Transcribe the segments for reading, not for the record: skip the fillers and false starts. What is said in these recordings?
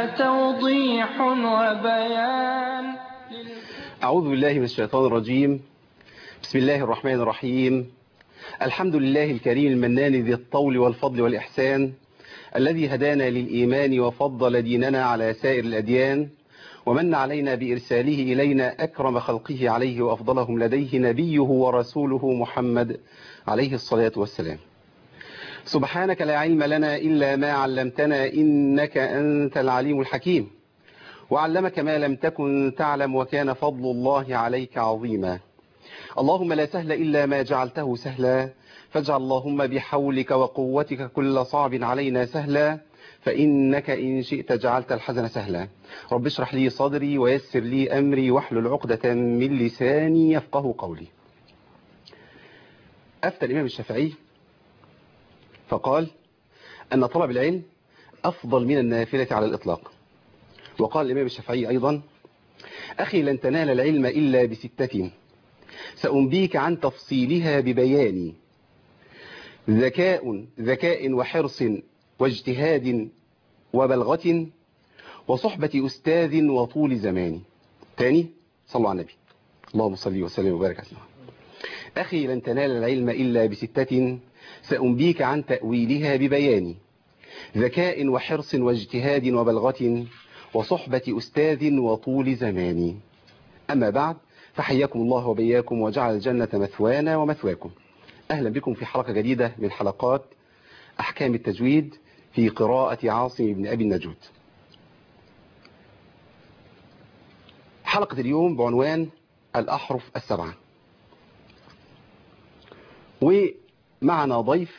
توضيح وبيان. أعوذ بالله من الشيطان الرجيم. بسم الله الرحمن الرحيم. الحمد لله الكريم المنان ذي الطول والفضل والإحسان، الذي هدانا للإيمان وفضل ديننا على سائر الأديان، ومن علينا بإرساله إلينا أكرم خلقه عليه وأفضلهم لديه نبيه ورسوله محمد عليه الصلاة والسلام. سبحانك لا علم لنا إلا ما علمتنا إنك أنت العليم الحكيم، وعلمك ما لم تكن تعلم وكان فضل الله عليك عظيما. اللهم لا سهل إلا ما جعلته سهلا، فاجعل اللهم بحولك وقوتك كل صعب علينا سهلا، فإنك إن شئت جعلت الحزن سهلا. رب اشرح لي صدري ويسر لي أمري واحلل عقدة من لساني يفقه قولي. أفتى الإمام الشافعي فقال أن طلب العلم أفضل من النافلة على الإطلاق. وقال الإمام الشافعي أيضا: أخي لن تنال العلم إلا بستة سأنبيك عن تفصيلها ببياني: ذكاء وحرص واجتهاد وبلغة وصحبة أستاذ وطول زمان. تاني، صلوا على النبي. اللهم صل وسلم وبارك على سيدنا. أخي لن تنال العلم إلا بستة سأنبيك عن تأويلها ببياني: ذكاء وحرص واجتهاد وبلغة وصحبة أستاذ وطول زمان. أما بعد، فحياكم الله وبياكم وجعل الجنة مثوانا ومثواكم. أهلا بكم في حلقة جديدة من حلقات أحكام التجويد في قراءة عاصم بن أبي النجود. حلقة اليوم بعنوان الأحرف السبعة، ومعنا ضيف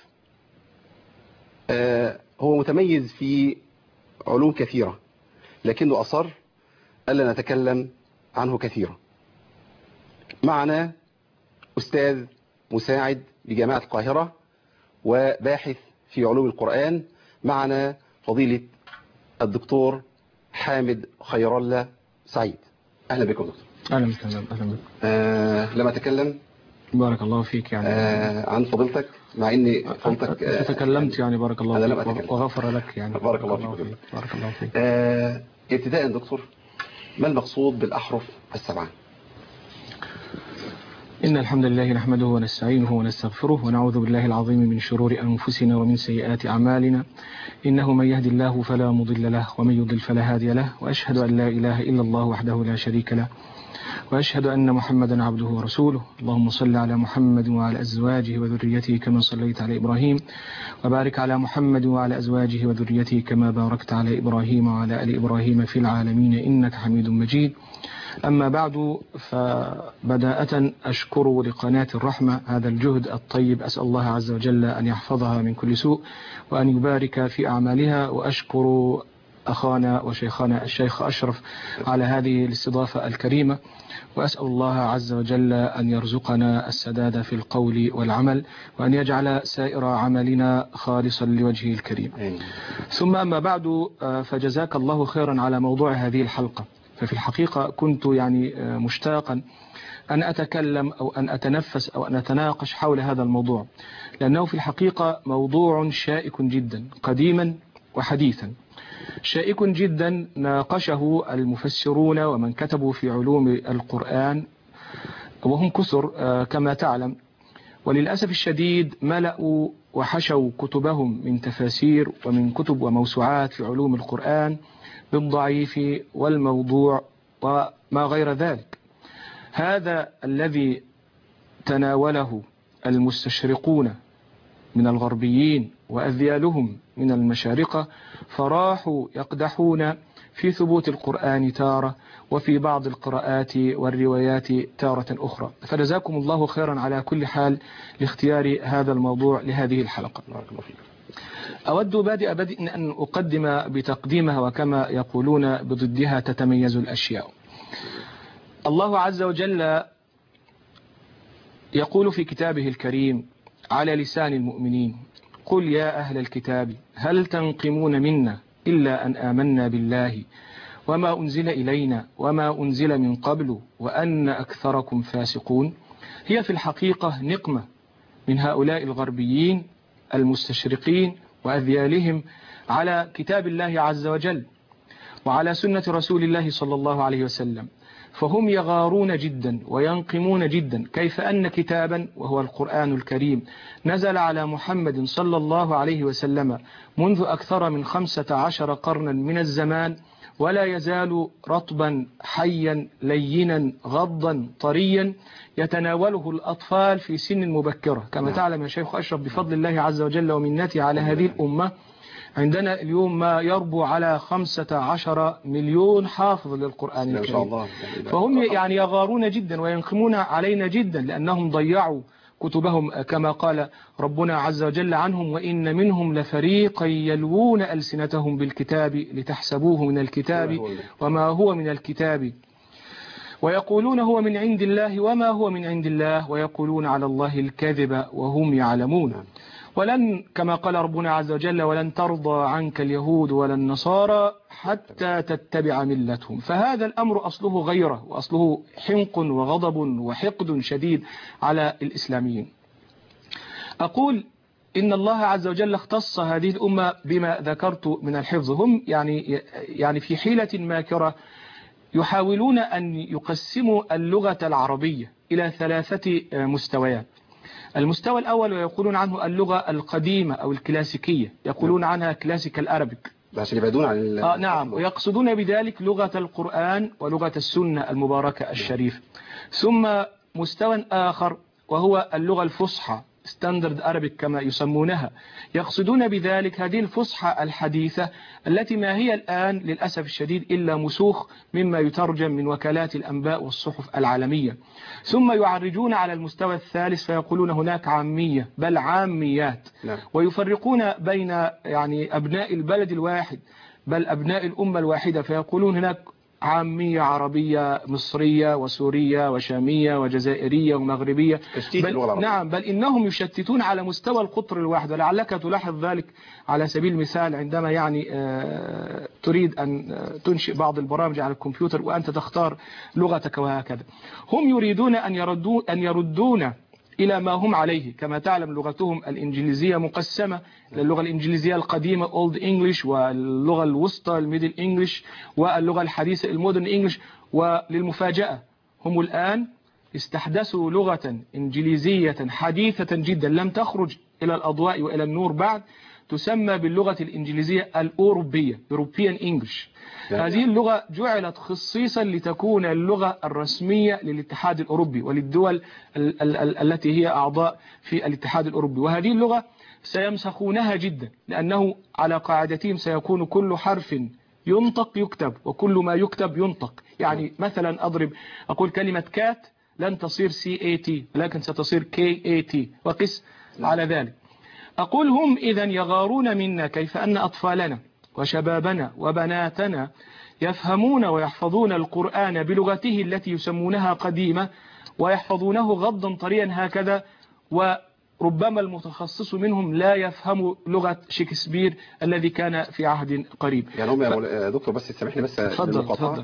هو متميز في علوم كثيرة، لكنه أصر ألا نتكلم عنه كثيرا. معنا أستاذ مساعد بجامعة القاهرة وباحث في علوم القرآن. معنا فضيلة الدكتور حامد خير الله سعيد. أهلا بكم دكتور. أهلا وسهلا. أهلا بك. لما أتكلم بارك الله فيك يعني عن فضيلتك، مع إني فضيلتك تكلمت يعني بارك الله فيك وغفر لك يعني. بارك الله فيك. بارك الله فيك. ابتداء دكتور، ما المقصود بالأحرف السبعة؟ إن الحمد لله نحمده ونستعينه ونستغفره ونعوذ بالله العظيم من شرور أنفسنا ومن سيئات أعمالنا. إنه من يهدي الله فلا مضل له ومن يضلل فلا هادي له، وأشهد أن لا إله إلا الله وحده لا شريك له، وأشهد أن محمدا عبده ورسوله. اللهم صل على محمد وعلى أزواجه وذريته كما صليت على إبراهيم، وبارك على محمد وعلى أزواجه وذريته كما باركت على إبراهيم وعلى آل إبراهيم في العالمين إنك حميد مجيد. أما بعد، فبداءة أشكر لقناة الرحمة هذا الجهد الطيب، أسأل الله عز وجل أن يحفظها من كل سوء وأن يبارك في أعمالها، وأشكر أخانا وشيخنا الشيخ أشرف على هذه الاستضافة الكريمة، وأسأل الله عز وجل أن يرزقنا السداد في القول والعمل، وأن يجعل سائر عملنا خالصا لوجهه الكريم. ثم أما بعد، فجزاك الله خيرا على موضوع هذه الحلقة. ففي الحقيقة كنت يعني مشتاقا أن أتكلم أو أن أتنفس أو أن أتناقش حول هذا الموضوع، لأنه في الحقيقة موضوع شائك جدا قديما وحديثا. شائك جدا ناقشه المفسرون ومن كتبوا في علوم القرآن، وهم كثر كما تعلم، وللأسف الشديد ملأوا وحشوا كتبهم من تفاسير ومن كتب وموسوعات في علوم القرآن بالضعيف والموضوع وما غير ذلك. هذا الذي تناوله المستشرقون من الغربيين وأذيالهم من المشارقة، فراحوا يقدحون في ثبوت القرآن تارة، وفي بعض القراءات والروايات تارة أخرى. فجزاكم الله خيرا على كل حال لاختيار هذا الموضوع لهذه الحلقة. أود بدء أن أقدم بتقديمها، وكما يقولون بضدها تتميز الأشياء. الله عز وجل يقول في كتابه الكريم على لسان المؤمنين: قل يا أهل الكتاب هل تنقمون منا إلا أن آمنا بالله وما أنزل إلينا وما أنزل من قبل وأن أكثركم فاسقون. هي في الحقيقة نقمة من هؤلاء الغربيين المستشرقين وأذيالهم على كتاب الله عز وجل. وعلى سنة رسول الله صلى الله عليه وسلم، فهم يغارون جدا وينقمون جدا كيف أن كتابا وهو القرآن الكريم نزل على محمد صلى الله عليه وسلم منذ أكثر من 15 قرنا من الزمان ولا يزال رطبا حيا لينا غضا طريا يتناوله الأطفال في سن مبكرة. كما تعلم يا شيخ أشرف بفضل الله عز وجل ومنته على هذه الأمة، عندنا اليوم ما يربو على 15 مليون حافظ للقرآن الكريم. ما شاء الله. فهم يعني يغارون جدا وينقمون علينا جدا لأنهم ضيعوا كتبهم كما قال ربنا عز وجل عنهم: وإن منهم لفريقا يلوون ألسنتهم بالكتاب لتحسبوه من الكتاب وما هو من الكتاب ويقولون هو من عند الله وما هو من عند الله ويقولون على الله الكذب وهم يعلمون. ولن كما قال ربنا عز وجل: ولن ترضى عنك اليهود ولا النصارى حتى تتبع ملتهم. فهذا الأمر أصله غيره، وأصله حنق وغضب وحقد شديد على الإسلاميين. أقول إن الله عز وجل اختص هذه الأمة بما ذكرت من الحفظ. هم يعني في حيلة ماكرة يحاولون أن يقسموا اللغة العربية إلى 3 مستويات. المستوى الأول ويقولون عنه اللغة القديمة أو الكلاسيكية، يقولون عنها كلاسيكال أرابيك عشان يبعدون عن نعم، ويقصدون بذلك لغة القرآن ولغة السنة المباركة الشريفة. ثم مستوى آخر وهو اللغة الفصحى ستاندرد أرابيك كما يسمونها، يقصدون بذلك هذه الفصحى الحديثة التي ما هي الآن للأسف الشديد إلا مسوخ مما يترجم من وكالات الأنباء والصحف العالمية. ثم يعرجون على المستوى الثالث فيقولون هناك عامية بل عاميات، ويفرقون بين يعني أبناء البلد الواحد بل أبناء الأمة الواحدة، فيقولون هناك عامية عربية مصرية وسورية وشامية وجزائرية ومغربية نعم، بل إنهم يشتتون على مستوى القطر الواحد. ولعلك تلاحظ ذلك على سبيل المثال عندما يعني تريد أن تنشئ بعض البرامج على الكمبيوتر وأنت تختار لغتك وهكذا. هم يريدون أن يردون إلى ما هم عليه. كما تعلم لغتهم الإنجليزية مقسمة إلى اللغة الإنجليزية القديمة Old English، واللغة الوسطى الميدل إنجليش، واللغة الحديثة المودرن إنجليش. وللمفاجأة هم الآن استحدثوا لغة إنجليزية حديثة جدا لم تخرج إلى الأضواء وإلى النور بعد، تسمى باللغة الإنجليزية الأوروبية European English. هذه اللغة جعلت خصيصا لتكون اللغة الرسمية للاتحاد الأوروبي وللدول التي هي أعضاء في الاتحاد الأوروبي. وهذه اللغة سيمسخونها جدا لأنه على قاعدتهم سيكون كل حرف ينطق يكتب وكل ما يكتب ينطق. يعني مثلا أقول كلمة كات لن تصير CAT لكن ستصير KAT وقس على ذلك. أقول هم إذا يغارون منا كيف أن أطفالنا وشبابنا وبناتنا يفهمون ويحفظون القرآن بلغته التي يسمونها قديمة ويحفظونه غضا طريا هكذا، وربما المتخصص منهم لا يفهم لغة شكسبير الذي كان في عهد قريب. يعني هم يا دكتور بس سامحني بس تفضل.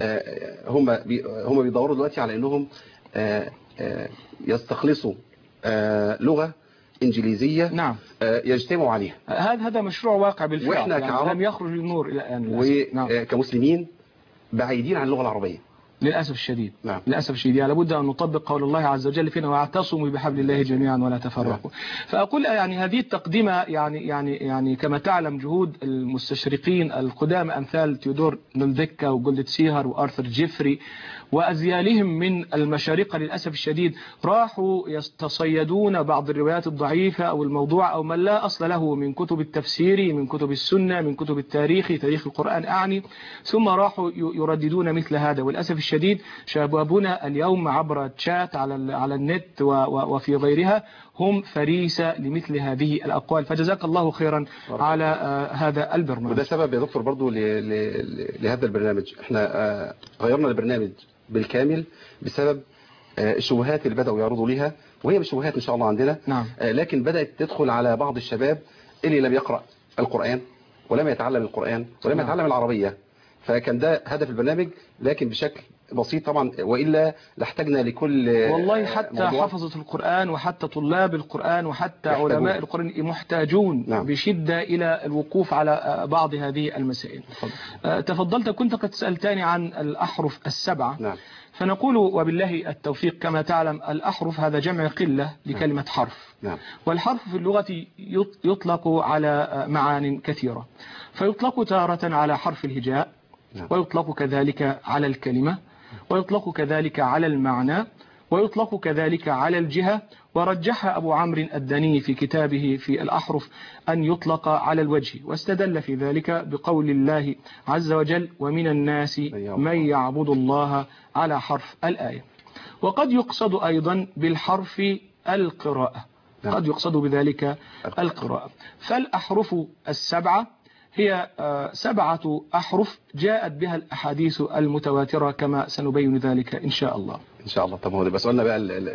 هم بيدوروا دلوقتي على انهم يستخلصوا لغة إنجليزية نعم يجتمعوا عليها. هذا مشروع واقع بالفعل، وإحنا يعني لم يخرج للنور إلى الآن وكمسلمين بعيدين عن اللغة العربية للأسف الشديد. نعم. للأسف الشديد. يعني لابد أن نطبق قول الله عز وجل فينا: واعتصموا بحبل الله جميعا ولا تفرقوا. فأقول يعني هذه التقدمة يعني كما تعلم جهود المستشرقين القدامى أمثال تيودور نولديكا وجولدت سيهر وآرثر جيفري وأزيالهم من المشارقة للأسف الشديد، راحوا يتصيدون بعض الروايات الضعيفة أو الموضوع أو من لا أصل له من كتب التفسير من كتب السنة من كتب التاريخ تاريخ القرآن أعني، ثم راحوا يرددون مثل هذا. والأسف الشديد شبابنا اليوم عبر تشات على النت وفي غيرها هم فريسة لمثل هذه الأقوال. فجزاك الله خيرا على هذا البرنامج. وده سبب يا دكتور برضو لهذا البرنامج. احنا غيرنا البرنامج بالكامل بسبب الشبهات اللي بدأوا يعرضوا ليها، وهي مش شبهات إن شاء الله عندنا. نعم. لكن بدأت تدخل على بعض الشباب اللي لم يقرأ القرآن ولم يتعلم القرآن ولم يتعلم العربية. فكان ده هدف البرنامج، لكن بشكل بسيط طبعا، وإلا لاحتاجنا لكل والله حتى موضوع. حفظة القرآن وحتى طلاب القرآن وحتى يحتاجون. علماء القرآن محتاجون نعم. بشدة إلى الوقوف على بعض هذه المسائل. تفضلت كنت قد سألتني عن الأحرف السبعة. نعم. فنقول وبالله التوفيق كما تعلم الأحرف هذا جمع قلة لكلمة حرف. نعم. والحرف في اللغة يطلق على معان كثيرة، فيطلق تارة على حرف الهجاء، نعم. ويطلق كذلك على الكلمة، ويطلق كذلك على المعنى، ويطلق كذلك على الجهة. ورجح أبو عمرو الدني في كتابه في الأحرف أن يطلق على الوجه، واستدل في ذلك بقول الله عز وجل: ومن الناس من يعبد الله على حرف الآية. وقد يقصد أيضا بالحرف القراءة، قد يقصد بذلك القراءة. فالأحرف السبعة هي 7 أحرف جاءت بها الأحاديث المتواترة كما سنبين ذلك إن شاء الله. إن شاء الله. طب هو ده بس قلنا بقى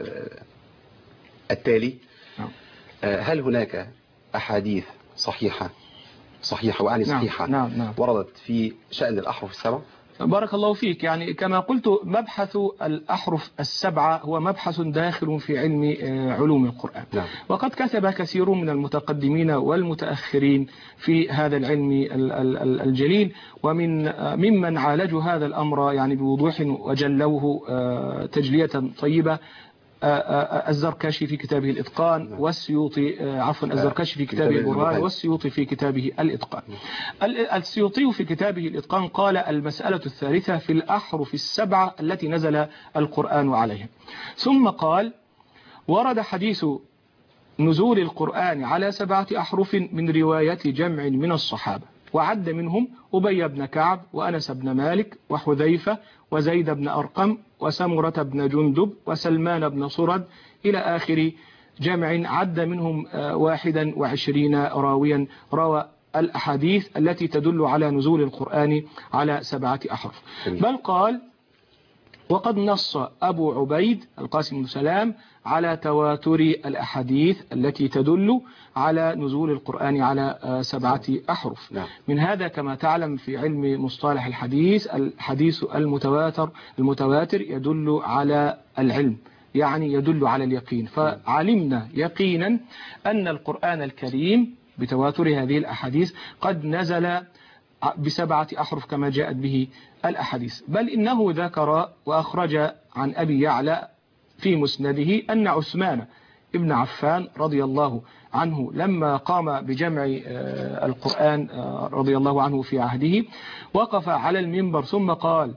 التالي. هل هناك أحاديث صحيحة وأعني صحيحة نعم. وردت في شأن الأحرف السبعة؟ بارك الله فيك. يعني كما قلت مبحث الأحرف السبعة هو مبحث داخل في علم علوم القرآن. نعم. وقد كتب كثير من المتقدمين والمتأخرين في هذا العلم الجليل، ممن عالجوا هذا الأمر يعني بوضوح وجلوه تجلية طيبة الزركشي في كتابه الإتقان، والسيوطي الزركشي في كتابه البرهان، والسيوطي في كتابه الإتقان. السيوطي في كتابه الإتقان قال: المسألة الثالثة في الأحرف السبعة التي نزل القرآن عليها. ثم قال: ورد حديث نزول القرآن على 7 أحرف من رواية جمع من الصحابة، وعد منهم أبي بن كعب، وأنس بن مالك، وحذيفة، وزيد بن أرقم، وسمرة بن جندب، وسلمان بن صرد، إلى آخر جمع عد منهم 21 راويا روى الأحاديث التي تدل على نزول القرآن على 7 أحرف. بل قال: وقد نص أبو عبيد القاسم بن سلام على تواتر الأحاديث التي تدل على نزول القرآن على 7 أحرف. نعم. من هذا كما تعلم في علم مصطلح الحديث المتواتر يدل على العلم، يعني يدل على اليقين. فعلمنا يقينا أن القرآن الكريم بتواتر هذه الأحاديث قد نزل ب7 أحرف كما جاءت به الأحاديث. بل إنه ذكر وأخرج عن أبي يعلى في مسنده أن عثمان ابن عفان رضي الله عنه لما قام بجمع القرآن رضي الله عنه في عهده وقف على المنبر ثم قال: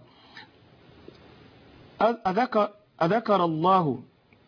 أذكر الله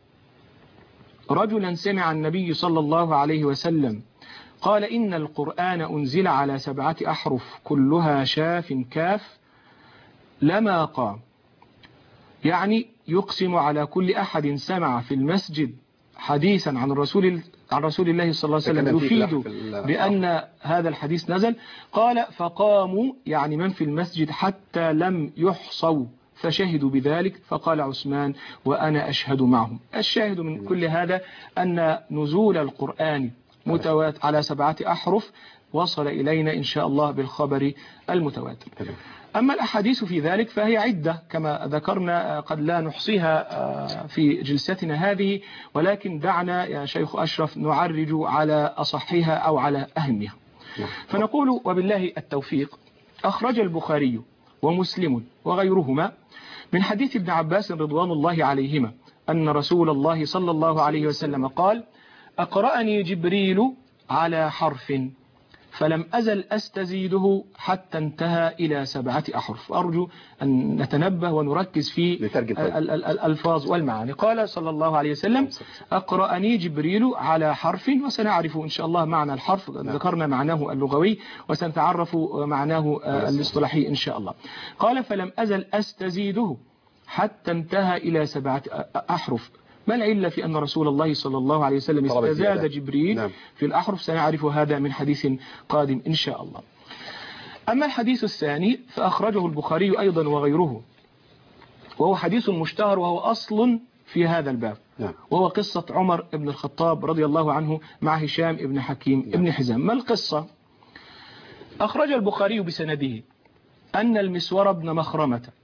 رجلا سمع النبي صلى الله عليه وسلم قال: إن القرآن أنزل على 7 أحرف كلها شاف كاف لما قام. يعني يقسم على كل أحد سمع في المسجد حديثا عن رسول الله صلى الله عليه وسلم يفيد بأن هذا الحديث نزل. قال: فقاموا يعني من في المسجد حتى لم يحصوا فشهدوا بذلك. فقال عثمان: وأنا أشهد معهم. الشاهد من كل هذا أن نزول القرآن متواتر على 7 أحرف وصل إلينا إن شاء الله بالخبر المتواتر. أما الأحاديث في ذلك فهي عدة كما ذكرنا، قد لا نحصيها في جلستنا هذه، ولكن دعنا يا شيخ أشرف نعرج على أصحها أو على أهمها. فنقول وبالله التوفيق: أخرج البخاري ومسلم وغيرهما من حديث ابن عباس رضوان الله عليهما أن رسول الله صلى الله عليه وسلم قال: أقرأني جبريل على حرف فلم أزل أستزيده حتى انتهى إلى 7 أحرف. أرجو أن نتنبه ونركز في الألفاظ والمعاني. قال صلى الله عليه وسلم: أقرأني جبريل على حرف، وسنعرف إن شاء الله معنى الحرف. ذكرنا معناه اللغوي وسنتعرف معناه الاصطلاحي إن شاء الله. قال: فلم أزل أستزيده حتى انتهى إلى 7 أحرف. ما العلة في أن رسول الله صلى الله عليه وسلم استزاد جبريل في الأحرف؟ سنعرف هذا من حديث قادم إن شاء الله. أما الحديث الثاني فأخرجه البخاري أيضا وغيره، وهو حديث مشتهر وهو أصل في هذا الباب، وهو قصة عمر بن الخطاب رضي الله عنه مع هشام بن حكيم بن حزام. ما القصة؟ أخرج البخاري بسنده أن المسور بن مخرمة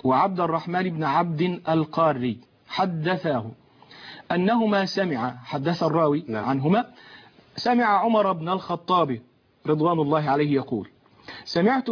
وعبد الرحمن بن عبد القاري حدثاه أنهما سمع، حدث الراوي عنهما، سمع عمر بن الخطاب رضوان الله عليه يقول: سمعت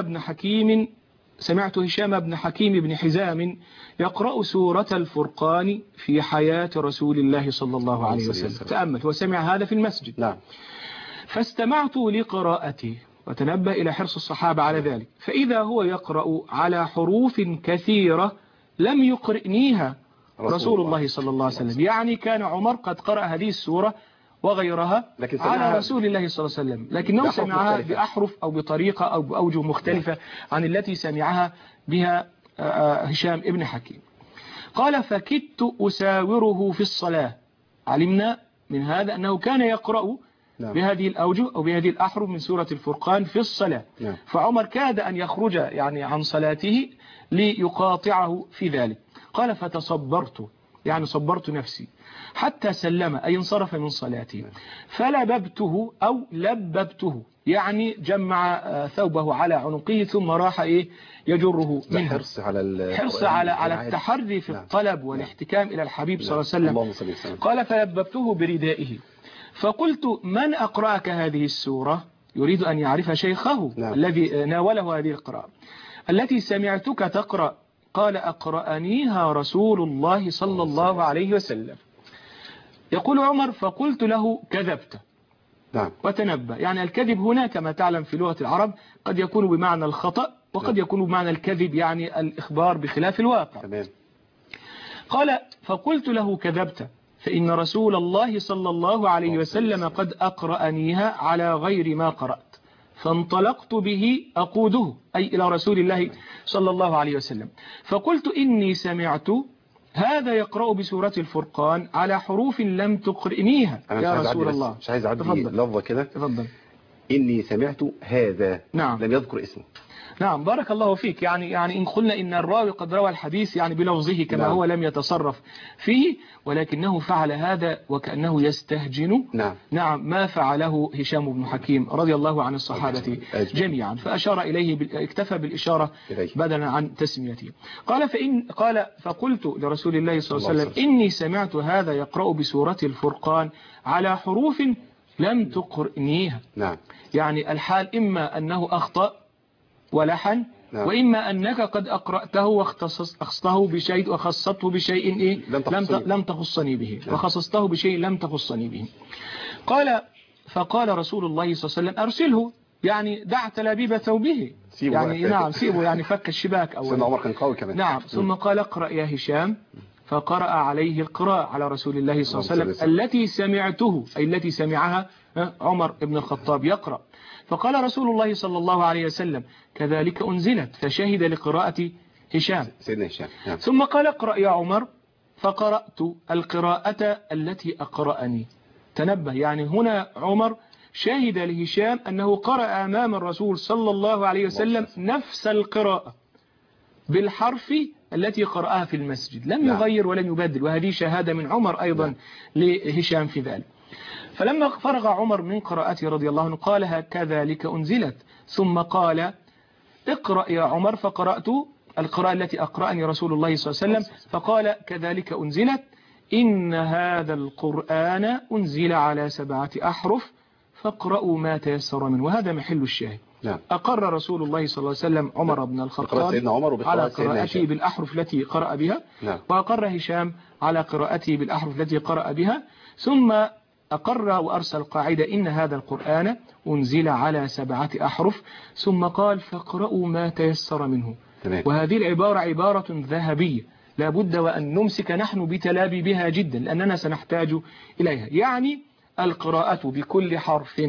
هشام بن حكيم بن حزام يقرأ سورة الفرقان في حياة رسول الله صلى الله عليه وسلم. تأمل، وسمع هذا في المسجد. نعم. فاستمعت لقراءته، وتنبه إلى حرص الصحابة على ذلك، فإذا هو يقرأ على حروف كثيرة لم يقرئنيها رسول الله صلى الله عليه وسلم. يعني كان عمر قد قرأ هذه السورة وغيرها على رسول الله صلى الله عليه وسلم، لكنه سمعها بأحرف أو بطريقة أو بأوجه مختلفة عن التي سمعها بها هشام ابن حكيم. قال: فكدت أساوره في الصلاة. علمنا من هذا أنه كان يقرأ بهذه الأوجه أو بهذه الأحرف من سورة الفرقان في الصلاة. فعمر كاد أن يخرج يعني عن صلاته ليقاطعه في ذلك. قال: فتصبرت، يعني صبرت نفسي حتى سلم، أي انصرف من صلاته، فلببته أو لببته، يعني جمع ثوبه على عنقه ثم راح يجره منه. حرص على التحري في الطلب والاحتكام إلى الحبيب صلى الله عليه وسلم. قال: فلببته بردائه فقلت: من أقرأك هذه السورة؟ يريد أن يعرف شيخه الذي ناوله هذه القراءة التي سمعتك تقرأ. قال: أقرأنيها رسول الله صلى الله عليه وسلم. يقول عمر: فقلت له: كذبت. وتنبه، يعني الكذب هنا كما تعلم في لغة العرب قد يكون بمعنى الخطأ وقد يكون بمعنى الكذب، يعني الإخبار بخلاف الواقع. قال: فقلت له: كذبت، فإن رسول الله صلى الله عليه وسلم قد أقرأنيها على غير ما قرأت. فانطلقت به أقوده، أي إلى رسول الله صلى الله عليه وسلم، فقلت: إني سمعت هذا يقرأ بسورة الفرقان على حروف لم تقرئنيها يا رسول الله. مش عايز أعدي لفظة كده. تفضل. إني سمعت هذا. نعم. لم يذكر اسمه. نعم، بارك الله فيك. يعني إن قلنا إن الراوي قد روى الحديث يعني بلفظه كما هو لم يتصرف فيه، ولكنه فعل هذا وكأنه يستهجن ما فعله هشام بن حكيم رضي الله عن الصحابة جميعا، فأشار إليه اكتفى بالإشارة بدلا عن تسميته. قال: فقلت لرسول الله صلى الله عليه وسلم: إني سمعت هذا يقرأ بسورة الفرقان على حروف لم تقرئنيها. يعني الحال إما أنه أخطأ ولحن، وإما أنك قد أقرأته وخصصته بشيء وخصصته بشيء لم تخصني به، وخصصته بشيء لم تخصني به. فقال رسول الله صلى الله عليه وسلم: أرسله، يعني دع تلابيب ثوبه، يعني سيبه، يعني فك الشباك أولا. سيدنا عمر كان قوي كمان. ثم قال: اقرأ يا هشام. فقرأ عليه القراءة على رسول الله صلى الله عليه وسلم التي سمعته، أي التي سمعها عمر بن الخطاب يقرأ. فقال رسول الله صلى الله عليه وسلم: كذلك أنزلت، فشهد لقراءة هشام. سيدنا هشام. ثم قال: اقرأ يا عمر. فقرأت القراءة التي أقرأني. تنبه، يعني هنا عمر شهد لهشام أنه قرأ أمام الرسول صلى الله عليه وسلم نفس القراءة بالحرف التي قرأها في المسجد، لم يغير ولم يبدل، وهذه شهادة من عمر أيضا لهشام في ذلك. فلما فرغ عمر من قراءته رضي الله عنه قال: كذلك أنزلت. ثم قال: اقرأ يا عمر. فقرأت القراءة التي أقرأني رسول الله صلى الله عليه وسلم، فقال: كذلك أنزلت، إن هذا القرآن أنزل على 7 أحرف فاقرأوا ما تيسر منه. وهذا محل الشاهد. أقر رسول الله صلى الله عليه وسلم عمر بن الخطاب على قراءته بالأحرف التي قرأ بها، وأقر هشام على قراءته بالأحرف التي قرأ بها، ثم أقر وأرسل قاعدة: إن هذا القرآن أنزل على 7 أحرف، ثم قال: فاقرأوا ما تيسر منه. وهذه العبارة عبارة ذهبية لا بد وأن نمسك نحن بتلابي بها جدا، لأننا سنحتاج إليها. يعني القراءة بكل حرف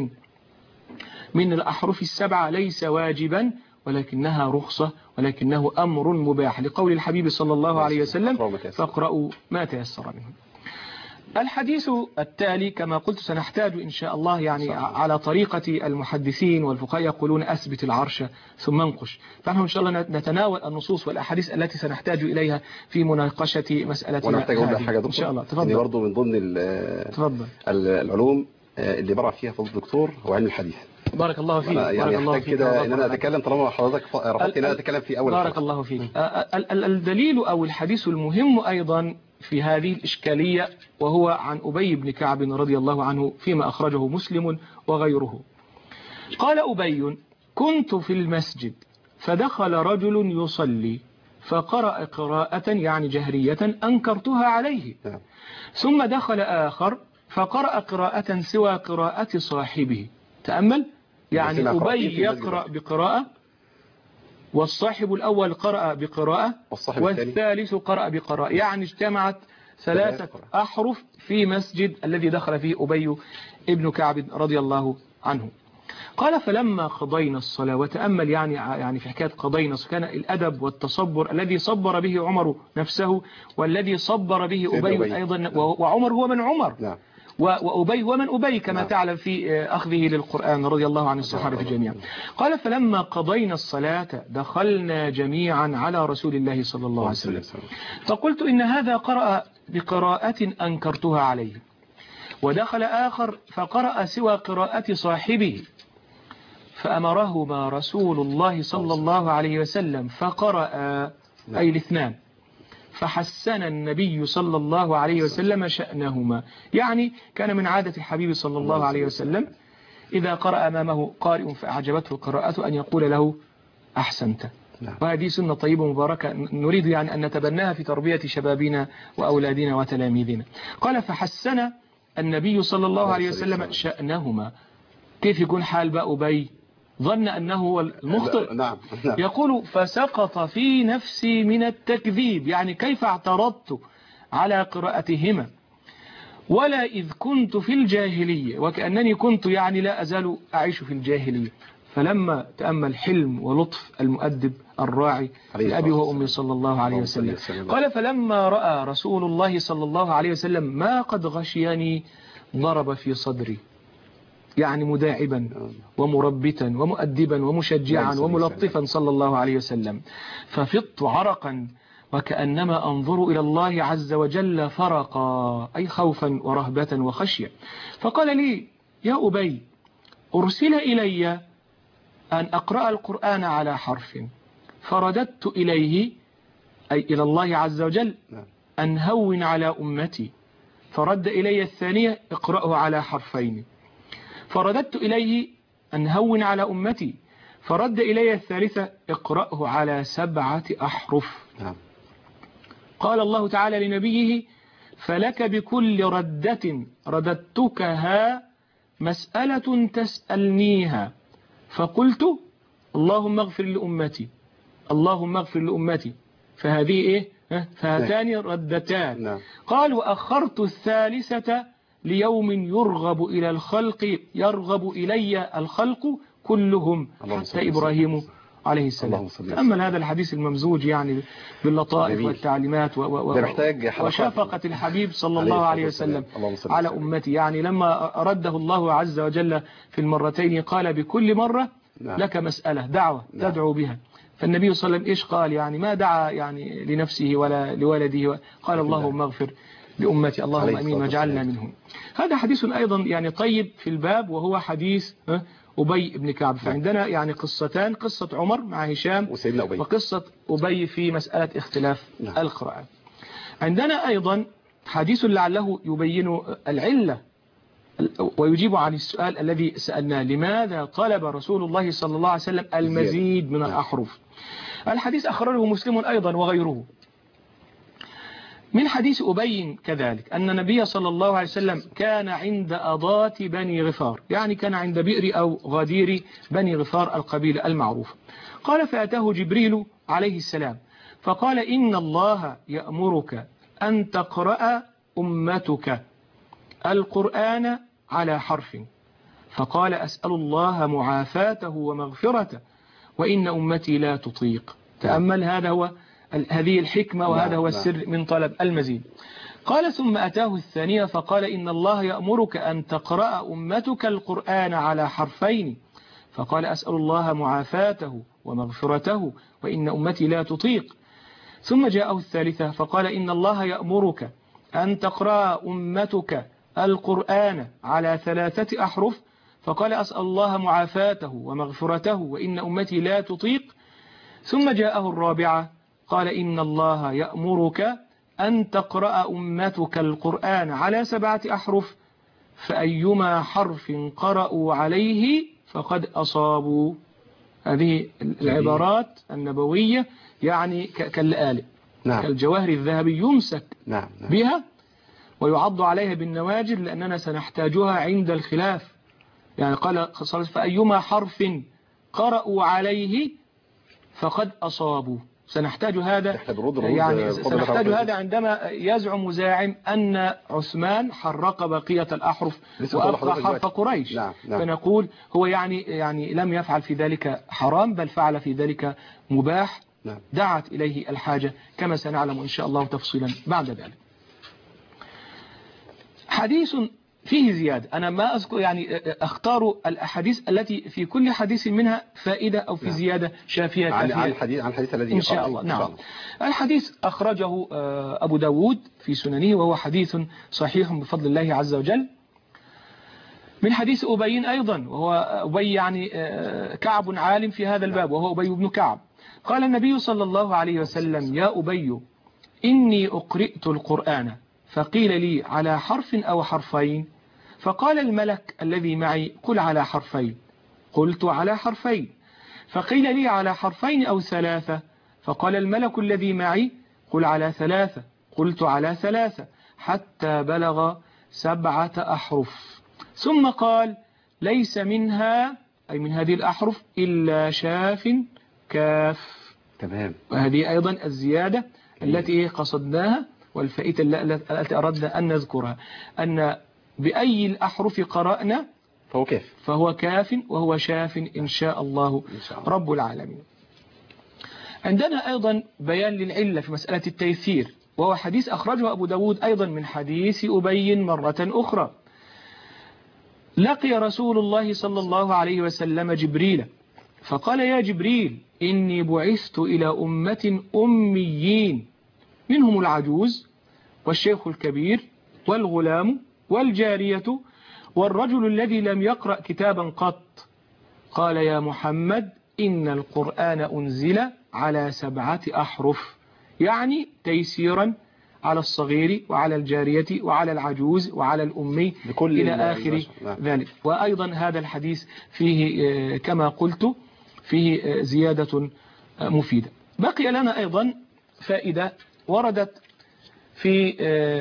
من الأحرف 7 ليس واجبا، ولكنها رخصة، ولكنه أمر مباح، لقول الحبيب صلى الله عليه وسلم: فاقرأوا ما تيسر منه. الحديث التالي كما قلت سنحتاج إن شاء الله يعني على طريقة المحدثين والفقهاء يقولون: أثبت العرش ثم انقش. فنحن إن شاء الله نتناول النصوص والأحاديث التي سنحتاج إليها في مناقشة مسألتنا. وأنا محتاج أقول لك حاجة إن شاء الله. تفضل. برضه من ضمن العلوم اللي برع فيها فضل الدكتور هو علم الحديث. بارك الله فيك. يعني بارك الله أحتاج فيك كده إن أنا أتكلم طالما حضرتك رفضت إن أنا أتكلم في أول بارك الفصل. الله فيك. الدليل أو الحديث المهم أيضا في هذه الإشكالية وهو عن أبي بن كعب رضي الله عنه فيما أخرجه مسلم وغيره. قال أبي: كنت في المسجد فدخل رجل يصلي فقرأ قراءة يعني جهرية أنكرتها عليه، ثم دخل آخر فقرأ قراءة سوى قراءة صاحبه. تأمل، يعني أبي يقرأ بقراءة والصاحب الأول قرأ بقراءة والثالث قرأ بقراءة، يعني اجتمعت 3 أحرف في مسجد الذي دخل فيه أبي ابن كعب رضي الله عنه. قال: فلما قضينا الصلاة، وتأمل يعني في حكاية قضينا، كان الأدب والتصبر الذي صبر به عمر نفسه والذي صبر به أبي أيضا، وعمر هو من عمر وأبي هو من أبي كما تعلم في أخذه للقرآن رضي الله عن الصحابة جميعا. قال: فلما قضينا الصلاة دخلنا جميعا على رسول الله صلى الله عليه وسلم، فقلت: إن هذا قرأ بقراءة أنكرتها عليه. ودخل آخر فقرأ سوى قراءة صاحبه، فأمرهما رسول الله صلى الله عليه وسلم فقرأ، أي الاثنان، فحسن النبي صلى الله عليه وسلم شأنهما. يعني كان من عادة الحبيب صلى الله عليه وسلم إذا قرأ أمامه قارئ فأعجبته قراءته أن يقول له: أحسنت. وهذه سنة طيبة مباركة نريد يعني أن نتبناها في تربية شبابنا وأولادنا وتلاميذنا. قال: فحسن النبي صلى الله عليه وسلم شأنهما. كيف يكون حال بقى أبي؟ ظن أنه هو المخطئ. نعم. يقول: فسقط في نفسي من التكذيب، يعني كيف اعترضت على قراءتهما ولا إذ كنت في الجاهلية، وكأنني كنت يعني لا أزال أعيش في الجاهلية. فلما تأمل حلم ولطف المؤدب الراعي لأبي وأمي صلى الله عليه وسلم، قال: فلما رأى رسول الله صلى الله عليه وسلم ما قد غشيني ضرب في صدري، يعني مداعبا ومربتا ومؤدبا ومشجعا وملطفا صلى الله عليه وسلم. ففضت عرقا وكأنما أنظر إلى الله عز وجل فرقا، أي خوفا ورهبة وخشية. فقال لي: يا أبي، أرسل إلي أن أقرأ القرآن على حرف، فرددت إليه، أي إلى الله عز وجل، أن هون على أمتي، فرد إلي الثانية: اقرأه على حرفين. فرددت إليه أن هون على أمتي، فرد إلي الثالثة: اقرأه على 7 أحرف. قال الله تعالى لنبيه: فلك بكل ردة رددتكها مسألة تسألنيها. فقلت: اللهم اغفر لأمتي، اللهم اغفر لأمتي. فهذه إيه؟ فهاتان ردتان. قال: وأخرت الثالثة ليوم يرغب إلى الخلق، يرغب إلي الخلق كلهم حتى إبراهيم عليه السلام. تأمل هذا الحديث الممزوج يعني باللطائف والتعليمات وشفقة الحبيب صلى الله عليه وسلم على أمتي. يعني لما رده الله عز وجل في المرتين قال: بكل مرة لك مسألة دعوة تدعو بها. فالنبي صلى الله عليه وسلم إيش قال؟ يعني ما دعا يعني لنفسه ولا لولده، قال: اللهم اغفر لأمتي، اللهم أمين واجعلنا منهم. هذا حديث أيضا يعني طيب في الباب، وهو حديث أبي بن كعب. فعندنا يعني قصتان: قصة عمر مع هشام وقصة أبي في مسألة اختلاف القراءة. عندنا أيضا حديث لعله يبين العلة ويجيب عن السؤال الذي سألناه: لماذا طلب رسول الله صلى الله عليه وسلم المزيد من الأحرف؟ الحديث أخرجه مسلم أيضا وغيره من حديث أبي كذلك، أن النبي صلى الله عليه وسلم كان عند أضات بني غفار، يعني كان عند بئر أو غدير بني غفار القبيلة المعروفة. قال: فأتاه جبريل عليه السلام فقال: إن الله يأمرك أن تقرأ أمتك القرآن على حرف. فقال: أسأل الله معافاته ومغفرته، وإن أمتي لا تطيق. تأمل، هذه الحكمة وهذا هو السر من طلب المزيد. قال: ثم أتاه الثانية فقال: إن الله يأمرك أن تقرأ أمتك القرآن على حرفين. فقال: أسأل الله معافاته ومغفرته، وإن أمتي لا تطيق. ثم جاءه الثالثة فقال: إن الله يأمرك أن تقرأ أمتك القرآن على 3 أحرف. فقال أسأل الله معافاته ومغفرته وإن أمتي لا تطيق. ثم جاءه الرابعة قال إن الله يأمرك أن تقرأ أمتك القرآن على 7 أحرف فأيما حرف قرأوا عليه فقد أصابوا. هذه العبارات النبوية يعني كالآلئ، نعم. كالجواهر الذهبي يمسك نعم. بها ويعض عليها بالنواجذ لأننا سنحتاجها عند الخلاف. يعني قال فأيما حرف قرأوا عليه فقد أصابوا. سنحتاج هذا يعني سنحتاج هذا عندما يزعم زاعم أن عثمان حرق بقية الأحرف وأبقى حرف قريش. نعم. فنقول هو يعني لم يفعل في ذلك حرام بل فعل في ذلك مباح. نعم. دعت إليه الحاجة كما سنعلم إن شاء الله تفصيلا بعد ذلك. حديث فيه زيادة. أنا ما أذكر يعني أختار الأحاديث التي في كل حديث منها فائدة أو في زيادة شافية عن كافية الحديث الذي إن شاء الله. نعم. الحديث أخرجه أبو داود في سننه وهو حديث صحيح بفضل الله عز وجل من حديث أبي أيضا، وهو أبي يعني كعب عالم في هذا الباب وهو أبي بن كعب. قال النبي صلى الله عليه وسلم يا أبي إني أقرئت القرآن فقيل لي على حرف أو حرفين فقال الملك الذي معي قل على حرفين قلت على حرفين فقيل لي على حرفين أو 3 فقال الملك الذي معي قل على 3 قلت على 3 حتى بلغ 7 أحرف ثم قال ليس منها أي من هذه الأحرف إلا شاف كاف. تمام. وهذه أيضا الزيادة التي قصدناها والفائدة التي أردنا أن نذكرها أن بأي الأحرف قرأنا فهو كاف وهو شاف إن شاء الله رب العالمين. عندنا أيضا بيان للعلة في مسألة التيسير وهو حديث أخرجه أبو داود أيضا من حديث أبي مرة أخرى. لقي رسول الله صلى الله عليه وسلم جبريل فقال يا جبريل إني بعثت إلى أمة أميين منهم العجوز والشيخ الكبير والغلام والجارية والرجل الذي لم يقرأ كتابا قط. قال يا محمد إن القرآن أنزل على 7 أحرف يعني تيسيرا على الصغير وعلى الجارية وعلى العجوز وعلى الأمي إلى آخر ذلك. وأيضا هذا الحديث فيه كما قلت فيه زيادة مفيدة. بقي لنا أيضا فائدة وردت في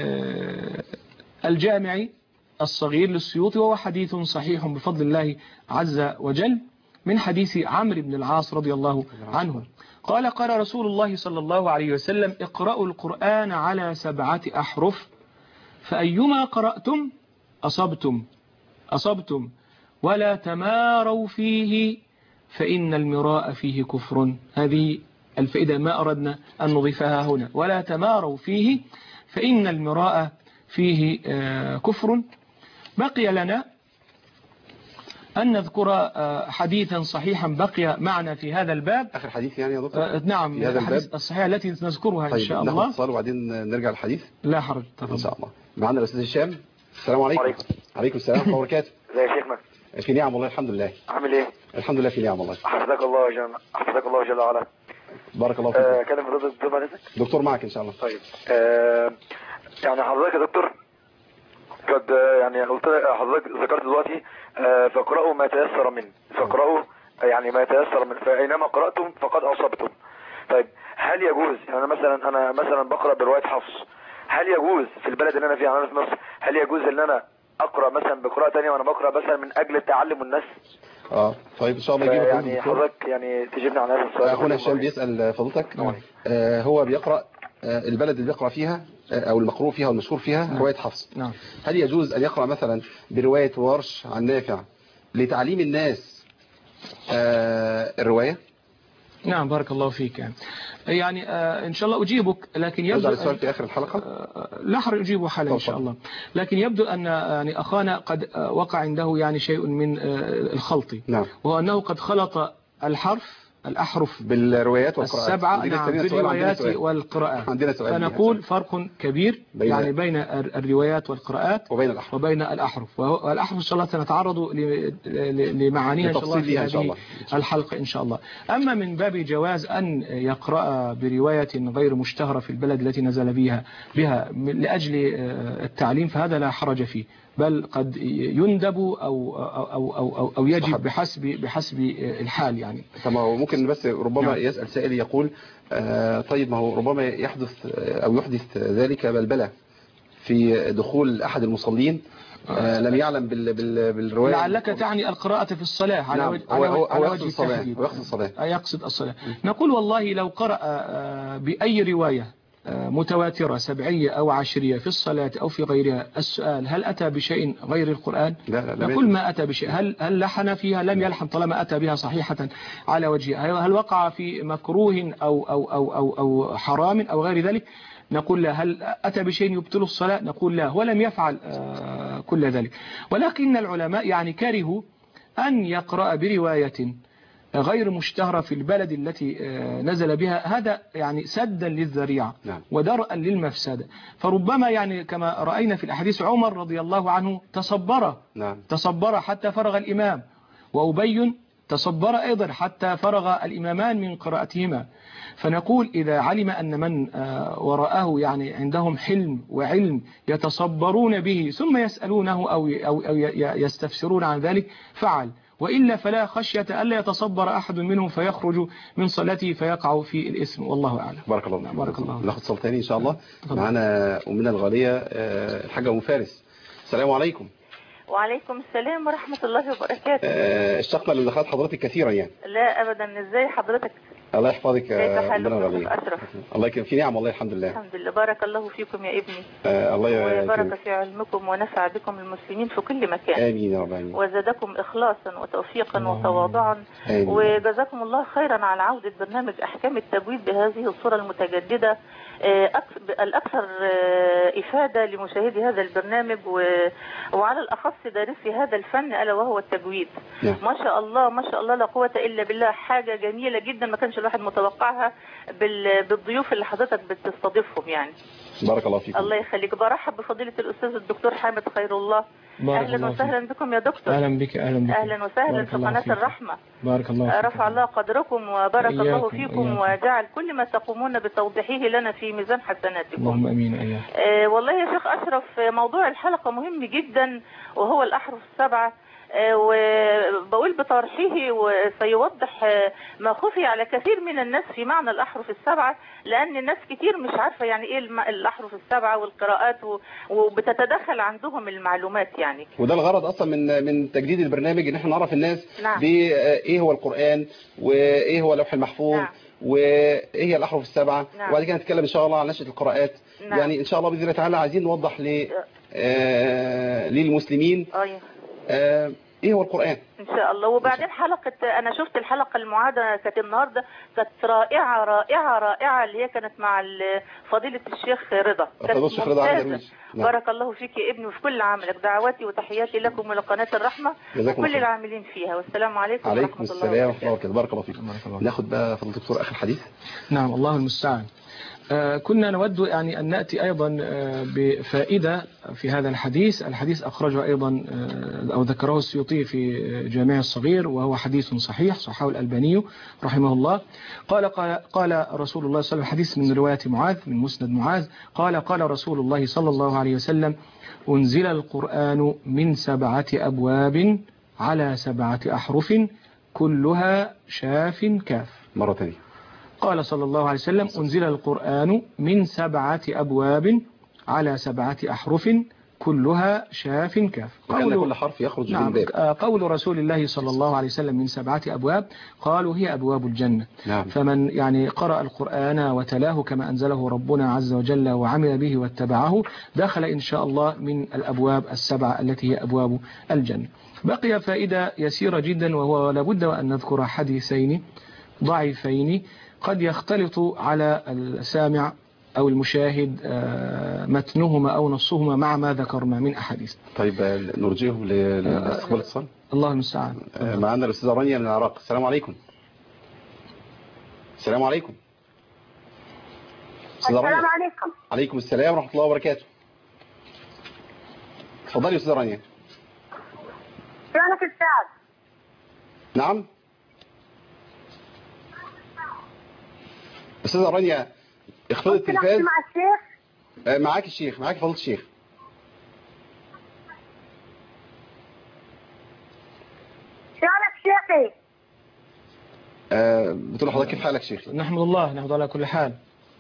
الجامع الصغير للسيوطي وهو حديث صحيح بفضل الله عز وجل من حديث عمرو بن العاص رضي الله عنه قال قال رسول الله صلى الله عليه وسلم اقرأوا القرآن على 7 أحرف فأيما قرأتم أصبتم ولا تماروا فيه فإن المراء فيه كفر. هذه الفائدة ما أردنا أن نضيفها هنا ولا تماروا فيه فإن المراء فيه كفر. بقي لنا أن نذكر حديثا صحيحا بقي معنا في هذا الباب آخر حديث يعني يا دكتور نعم في هذا الباب الصحيحة التي نذكرها إن شاء الله. ناخد اتصال وبعدين نرجع للحديث لا حرج إن شاء الله. معنا الأستاذ هشام. السلام عليكم. عليكم السلام ورحمة الله وبركاته. ازي يا شيخنا؟ في نعم والله الحمد لله. عامل ايه؟ الحمد لله في نعم والله. حفظك الله جل وعلا. بارك الله فيك. كلم حضرتك الدكتور بعدك؟ دكتور معك إن شاء الله. طيب يعني حضرتك يا دكتور قد يعني قلت حضرتك ذكرت دلوقتي فاقرأوا ما تيسر منه فاقرأوا يعني ما تيسر منه فأينما قرأتم فقد أصبتم. طيب هل يجوز يعني أنا مثلا بقرأ برواية حفص هل يجوز في البلد اللي أنا فيها أنا في مصر هل يجوز ان أنا أقرأ مثلا بقراءة تانية وأنا بقرأ مثلا من أجل التعلم والناس؟ طيب إن شاء الله يجيب يعني حضرتك يعني تجيبنا عن هذا السؤال. أخونا هشام بيسأل فضلتك هو بيقرأ البلد اللي بيقرأ فيها أو المقروء فيها والمشهور فيها رواية حفص. هل يجوز أن يقرأ مثلا برواية ورش عن نافع لتعليم الناس الرواية؟ نعم بارك الله فيك. يعني إن شاء الله أجيبك لكن يبدو السؤال في آخر الحلقة لا حرج أجيبه حالا إن شاء الله. لكن يبدو أن يعني أخانا قد وقع عنده يعني شيء من الخلط. نعم. وهو أنه قد خلط الحرف الأحرف بالروايات والقراءات السبعة، نعم، بالروايات والقراءات. عندنا سؤال فنقول فرق كبير يعني بين الروايات والقراءات وبين الأحرف. والأحرف إن شاء الله سنتعرض لمعانيها إن شاء الله في هذه الحلقة إن شاء الله. أما من باب جواز أن يقرأ برواية غير مشتهرة في البلد التي نزل بها لأجل التعليم فهذا لا حرج فيه، بل قد يندب أو يجب بحسب الحال يعني. طب ما هو ممكن بس ربما يسأل سائل يقول طيب ما هو ربما يحدث أو يحدث ذلك بلبلة في دخول أحد المصلين لم يعلم بالرواية. لعلك تعني القراءة في الصلاة على وجه التحديد. يقصد الصلاة. نقول والله لو قرأ بأي رواية متواترة 7 أو 10 في الصلاة أو في غيرها، السؤال هل أتى بشيء غير القرآن؟ لا نقول ما أتى بشيء. هل لحن فيها؟ لم يلحن طالما أتى بها صحيحة على وجهها. هل وقع في مكروه أو حرام أو غير ذلك؟ نقول لا. هل أتى بشيء يبطل الصلاة؟ نقول لا، ولم يفعل كل ذلك. ولكن العلماء يعني كرهوا أن يقرأ برواية غير مشتهرة في البلد التي نزل بها، هذا يعني سدا للذريعة ودرءا للمفسدة. فربما يعني كما رأينا في الأحاديث عمر رضي الله عنه تصبر حتى فرغ الإمام، وأبي تصبر أيضا حتى فرغ الإمامان من قراءتهما. فنقول إذا علم أن من وراءه يعني عندهم حلم وعلم يتصبرون به ثم يسألونه أو يستفسرون عن ذلك فعل، وإلا فلا خشية ألا يتصبر أحد منهم فيخرج من صلاته فيقع في الإثم، والله أعلم. بارك الله. ناخد صلاة تاني إن شاء الله. معنا أمنا الغالية الحاجة أم فارس. السلام عليكم. وعليكم السلام ورحمة الله وبركاته. اشتقنا للقاء حضرتك كثيرا يعني. لا أبدا، إزاي حضرتك؟ الله يحفظك. كيف حالك أشرف؟ الله يكرمك. في نعم والله الحمد لله. الحمد لله. بارك الله فيكم يا ابني. الله يكرمك. وبارك في علمكم ونفع بكم المسلمين في كل مكان. آمين يا رب العالمين. وزادكم إخلاصا وتوفيقا وتواضعا. وجزاكم الله خيرا على عودة برنامج أحكام التجويد بهذه الصورة المتجددة الأكثر إفادة لمشاهدي هذا البرنامج وعلى الأخص دارسي هذا الفن ألا وهو التجويد. ما شاء الله ما شاء الله لا قوة إلا بالله، حاجة جميلة جدا ما كانش الواحد متوقعها بالضيوف اللي حضرتك بتستضيفهم يعني. بارك الله فيكم. الله يخليك. برحب بفضيلة الأستاذ الدكتور حامد خير الله. أهلا وسهلا بكم يا دكتور. أهلا بك. أهلا وسهلا في قناة الرحمة. بارك الله فيكم. رفع الله قدركم وبارك الله فيكم وجعل كل ما تقومون بتوضيحه لنا في ميزان حسناتكم. اللهم امين. والله يا شيخ أشرف موضوع الحلقة مهم جدا وهو الأحرف السبعة، وبقول بطرحه وسيوضح ما خفي على كثير من الناس في معنى الأحرف السبعة، لأن الناس كتير مش عارفة يعني إيه الأحرف السبعة والقراءات وبتتدخل عندهم المعلومات يعني. وده الغرض أصلا من تجديد البرنامج، إن احنا نعرف الناس بإيه هو القرآن وإيه هو اللوح المحفوظ وإيه هي الأحرف السبعة. وبعد كده نتكلم إن شاء الله عن نشأة القراءات. يعني إن شاء الله بإذن الله تعالى عايزين نوضح للمسلمين ايه هو القرآن ان شاء الله. وبعدين حلقة انا شفت الحلقة المعادة كانت النهاردة كانت رائعة رائعة رائعة، اللي هي كانت مع فضيلة الشيخ رضا. الشيخ رضا بارك الله فيك يا ابني وفي كل عملك. دعواتي وتحياتي لكم ولقناة الرحمة وكل العاملين فيها، والسلام عليكم ورحمة الله وبركاته. عليكم السلام ورحمة الله وبركاته. بارك الله فيكم. ناخد بقى فضيلة الدكتور آخر حديث. نعم الله المستعان. كنا نود يعني أن نأتي أيضا بفائدة في هذا الحديث. الحديث أخرجه أيضا أو ذكره السيوطي في جامع الصغير، وهو حديث صحيح صححه الألباني رحمه الله. قال رسول الله صلى الله عليه وسلم، حديث من رواية معاذ من مسند معاذ، قال رسول الله صلى الله عليه وسلم: أنزل القرآن من 7 أبواب على 7 أحرف كلها شاف كاف. مرة ثانية. قال صلى الله عليه وسلم: أنزل القرآن من 7 أبواب على 7 أحرف كلها شاف كاف. كل حرف يخرج من باب. قول رسول الله صلى الله عليه وسلم من 7 أبواب، قالوا هي أبواب الجنة. فمن يعني قرأ القرآن وتلاه كما أنزله ربنا عز وجل وعمل به واتبعه دخل إن شاء الله من الأبواب 7 التي هي أبواب الجنة. بقي فائدة يسيرة جدا، وهو لابد وأن نذكر حديثين ضعيفين قد يختلط على السامع أو المشاهد متنهما أو نصهما مع ما ذكرنا من أحاديث. طيب نرجيهم لاستقبال الاتصال. الله المستعان. معنا الأستاذة رانيا من العراق. السلام عليكم. السلام عليكم. السلام عليكم. عليكم السلام ورحمة الله وبركاته. اتفضلي يا أستاذة رانيا. شلونك أستاذ؟ نعم. أستاذة رانيا اخفضي التلفاز. مع الشيخ؟ معاك الشيخ، معاك فضيلة الشيخ. شلونك شيخي؟ بتقول لحضرتك كيف حالك شيخي؟ نحمد الله على كل حال.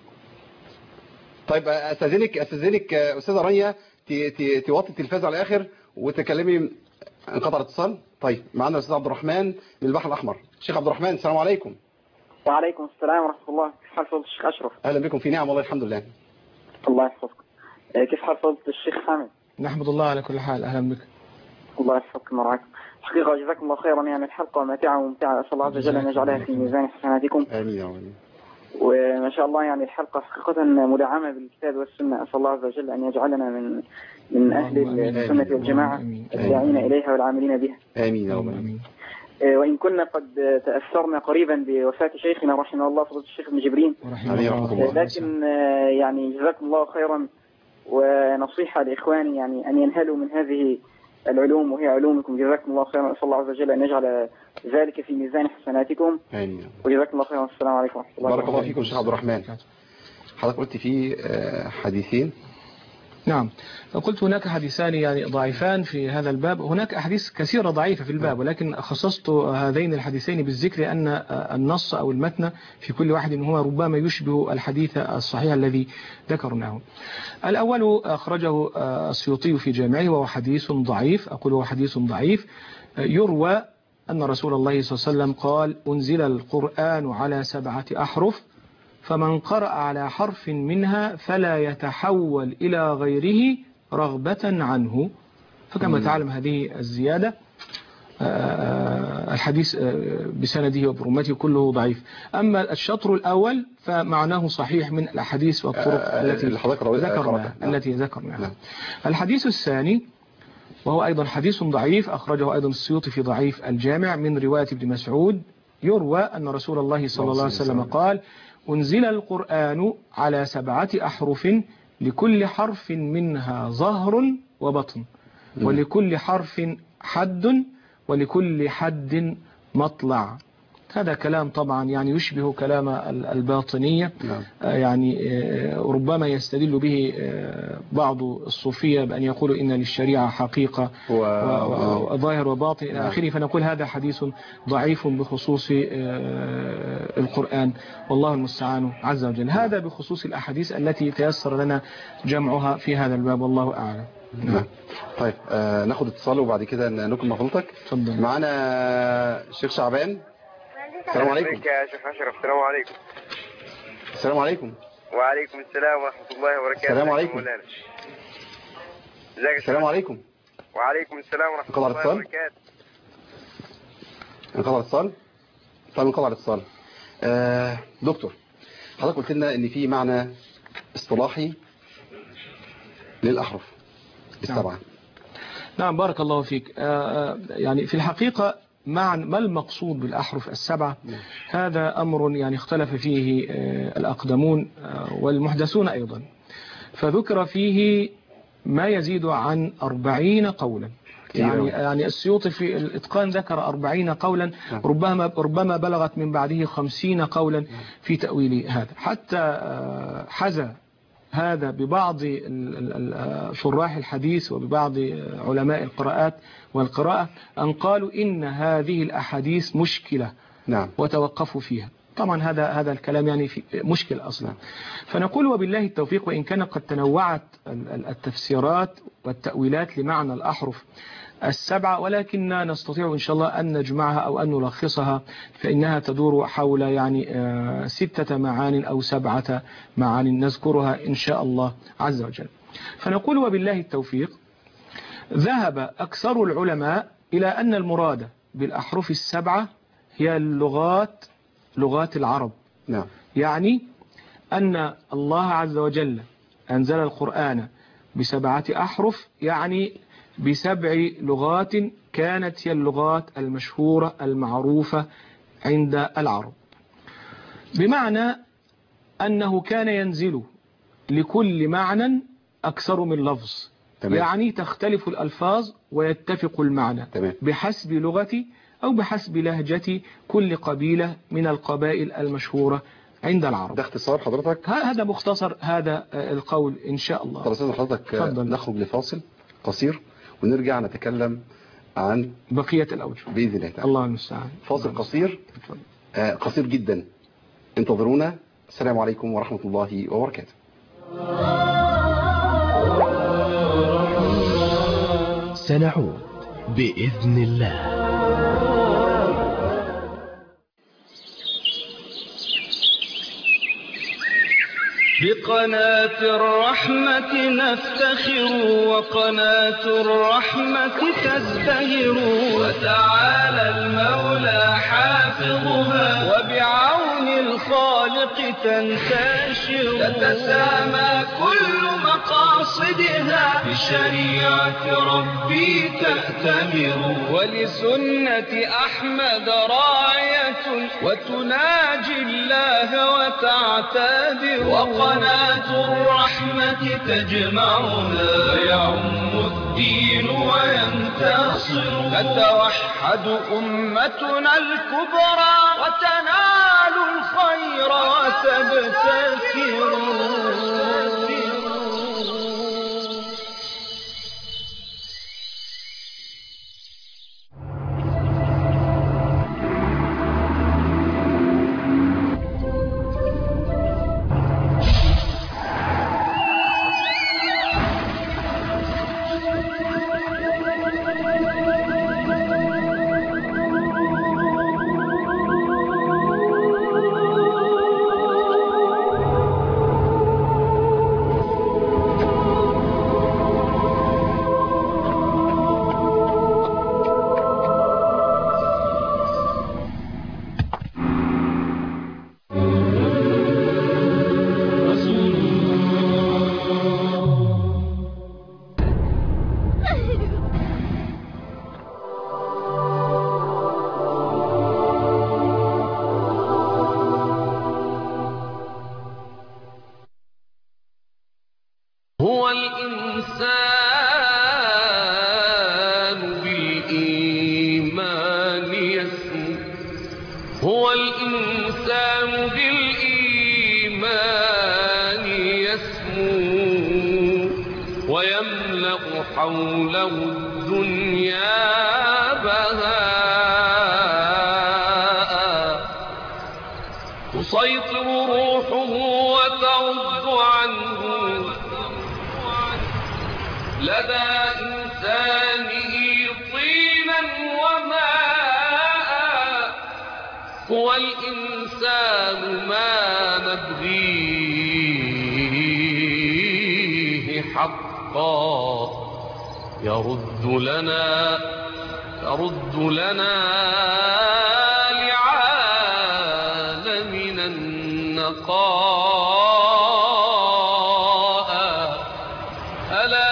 طيب استاذنك استاذه رانيا توطي التلفاز على الاخر وتكلمي. انقطع الاتصال. طيب معانا الاستاذ عبد الرحمن من البحر الاحمر. شيخ عبد الرحمن السلام عليكم. وعليكم السلام ورحمه الله. كيف حال فضيلة الشيخ اشرف؟ اهلا بكم في نعم والله الحمد لله. الله يحفظك. كيف حال فضيلة الشيخ حامد؟ نحمد الله على كل حال. اهلا بك. الله يحفظك ويرعاكم. حقيقة جزاكم الله خيرا، يعني الحلقة ممتعة وممتعة، أسأل الله عز وجل أن يجعلها في ميزان حسناتكم. آمين يا رب. وما شاء الله يعني الحلقة حقيقة مدعمة بالكتاب والسنة، أسأل الله عز وجل أن يجعلنا من أهل السنة والجماعة الداعين إليها والعاملين بها. آمين يا رب. وإن كنا قد تأثرنا قريبا بوفاة شيخنا رحمه الله فضيلة الشيخ ابن جبرين، لكن يعني جزاكم الله خيرا، ونصيحة لإخواني يعني أن ينهلوا من هذه العلوم وهي علومكم. جزاكم الله خيرا، أسأل الله عز وجل أن يجعل ذلك في ميزان حسناتكم. آمين. وجزاكم الله خيرا. السلام عليكم ورحمة الله. بارك الله فيكم شيخ عبد الرحمن. حضرتك قلت في حديثين. نعم، قلت هناك حديثان يعني ضعيفان في هذا الباب. هناك أحاديث كثيرة ضعيفة في الباب، ولكن خصصت هذين الحديثين بالذكر لأن النص أو المتن في كل واحد منهما ربما يشبه الحديث الصحيح الذي ذكرناه. الأول أخرجه السيوطي في جامعه وهو حديث ضعيف. أقول هو حديث ضعيف. يروى أن رسول الله صلى الله عليه وسلم قال: أنزل القرآن على 7 أحرف، فمن قرأ على حرف منها فلا يتحول إلى غيره رغبة عنه. فكما تعلم هذه الزيادة الحديث بسنده وبرمته كله ضعيف. أما الشطر الأول فمعناه صحيح من الأحاديث والطرق التي ذكرناها. الحديث الثاني وهو أيضا حديث ضعيف، أخرجه أيضا السيوطي في ضعيف الجامع من رواية ابن مسعود. يروى أن رسول الله صلى الله عليه وسلم قال: أنزل القرآن على 7 أحرف، لكل حرف منها ظهر وبطن، ولكل حرف حد، ولكل حد مطلع. هذا كلام طبعا يعني يشبه كلام الباطنية. يعني ربما يستدل به بعض الصوفية بأن يقولوا إن للشريعة حقيقة وظاهر وباطن إلى آخره. فنقول هذا حديث ضعيف بخصوص القرآن، والله المستعان عز وجل. هذا بخصوص الأحاديث التي تيسر لنا جمعها في هذا الباب، والله أعلم. طيب ناخد اتصال وبعد كده نكمل مفضلتك. معنا الشيخ شعبان. السلام عليكم. يا شيخ أشرف. السلام عليكم. السلام عليكم. وعليكم السلام ورحمة الله وبركاته. السلام عليكم. السلام عليكم. وعليكم السلام ورحمة الله وبركاته. انقطع الاتصال. طيب انقطع الاتصال. دكتور، حضرتك قلت لنا ان في معنى اصطلاحي للأحرف السبعة. نعم بارك الله فيك. يعني في الحقيقة ما المقصود بالأحرف السبعة؟ هذا أمر يعني اختلف فيه الأقدمون والمحدثون أيضا، فذكر فيه ما يزيد عن 40 قولا. يعني السيوطي في الإتقان ذكر 40 قولا، ربما بلغت من بعده 50 قولا في تأويل هذا. حتى حذى هذا ببعض شراح الحديث وببعض علماء القراءات والقراءة أن قالوا إن هذه الأحاديث مشكلة. نعم. وتوقفوا فيها. طبعا هذا الكلام يعني في مشكل أصلا. فنقول وبالله التوفيق، وإن كان قد تنوعت التفسيرات والتأويلات لمعنى الأحرف السبعة، ولكننا نستطيع إن شاء الله أن نجمعها أو أن نلخصها، فإنها تدور حول يعني 6 معان أو 7 معان نذكرها إن شاء الله عز وجل. فنقول وبالله التوفيق، ذهب أكثر العلماء إلى أن المراد بالأحرف السبعة هي لغات العرب. نعم. يعني أن الله عز وجل أنزل القرآن ب7 أحرف، يعني ب7 لغات كانت هي اللغات المشهورة المعروفة عند العرب. بمعنى أنه كان ينزل لكل معنى أكثر من لفظ. تمام. يعني تختلف الألفاظ ويتفق المعنى. تمام. بحسب لغة أو بحسب لهجة كل قبيلة من القبائل المشهورة عند العرب. ده اختصار حضرتك؟ هذا مختصر هذا القول إن شاء الله. طب أستاذ حضرتك نخرج لفاصل قصير ونرجع نتكلم عن بقية الأوجه بإذن الله تعالى. الله المستعان. فاصل قصير قصير جدا، انتظرونا. السلام عليكم ورحمة الله وبركاته. سنعود بإذن الله. بقناة الرحمة نفتخر وقناة الرحمة تزدهر، وتعالى المولى حافظها وبعون الخالق تنتشر، تتسامى كل مقاصدها بشريعة ربي تأتمر، ولسنة أحمد راعية وتناجي الله وتعتذر، وقناة الرحمة تجمعنا ويعم الدين وينتصر، تتوحد أمتنا الكبرى وتنال الخير وتبتكر. هو الإنسان بالإيمان يسمو، هو الإنسان بالإيمان يسمو، ويملأ حوله الدنيا بهاء، تسيطر روحه وتعد عنه لدى إنسانه طينا وماء، هو الإنسان ما نبغيه حقا، يرد لنا لعالمنا النقاء. ألا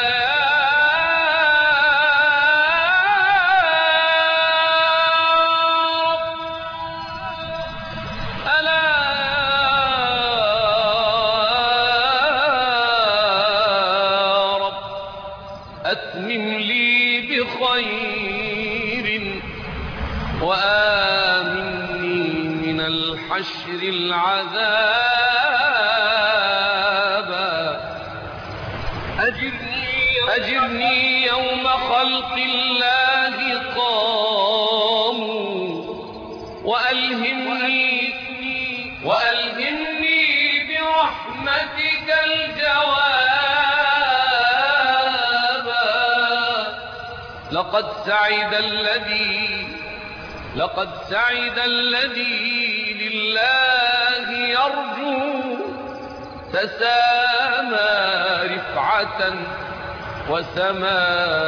أتمم لي بخير وآمني من الحشر العذاب، أجرني يوم خلق الله قاموا، وألهمني برحمتك الجواب. لقد سعد الذي لله يرجو، تسامى رفعة وسما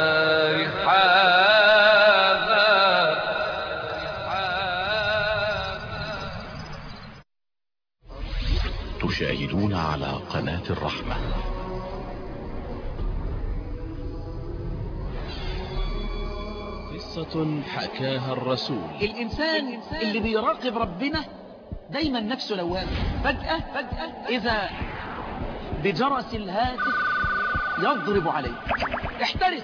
رحابا. تشاهدون على قناة الرحمة. قصة حكاها الرسول. الإنسان اللي بيراقب ربنا دايما نفسه لوامة. فجأة إذا بجرس الهاتف يضرب عليه. احترس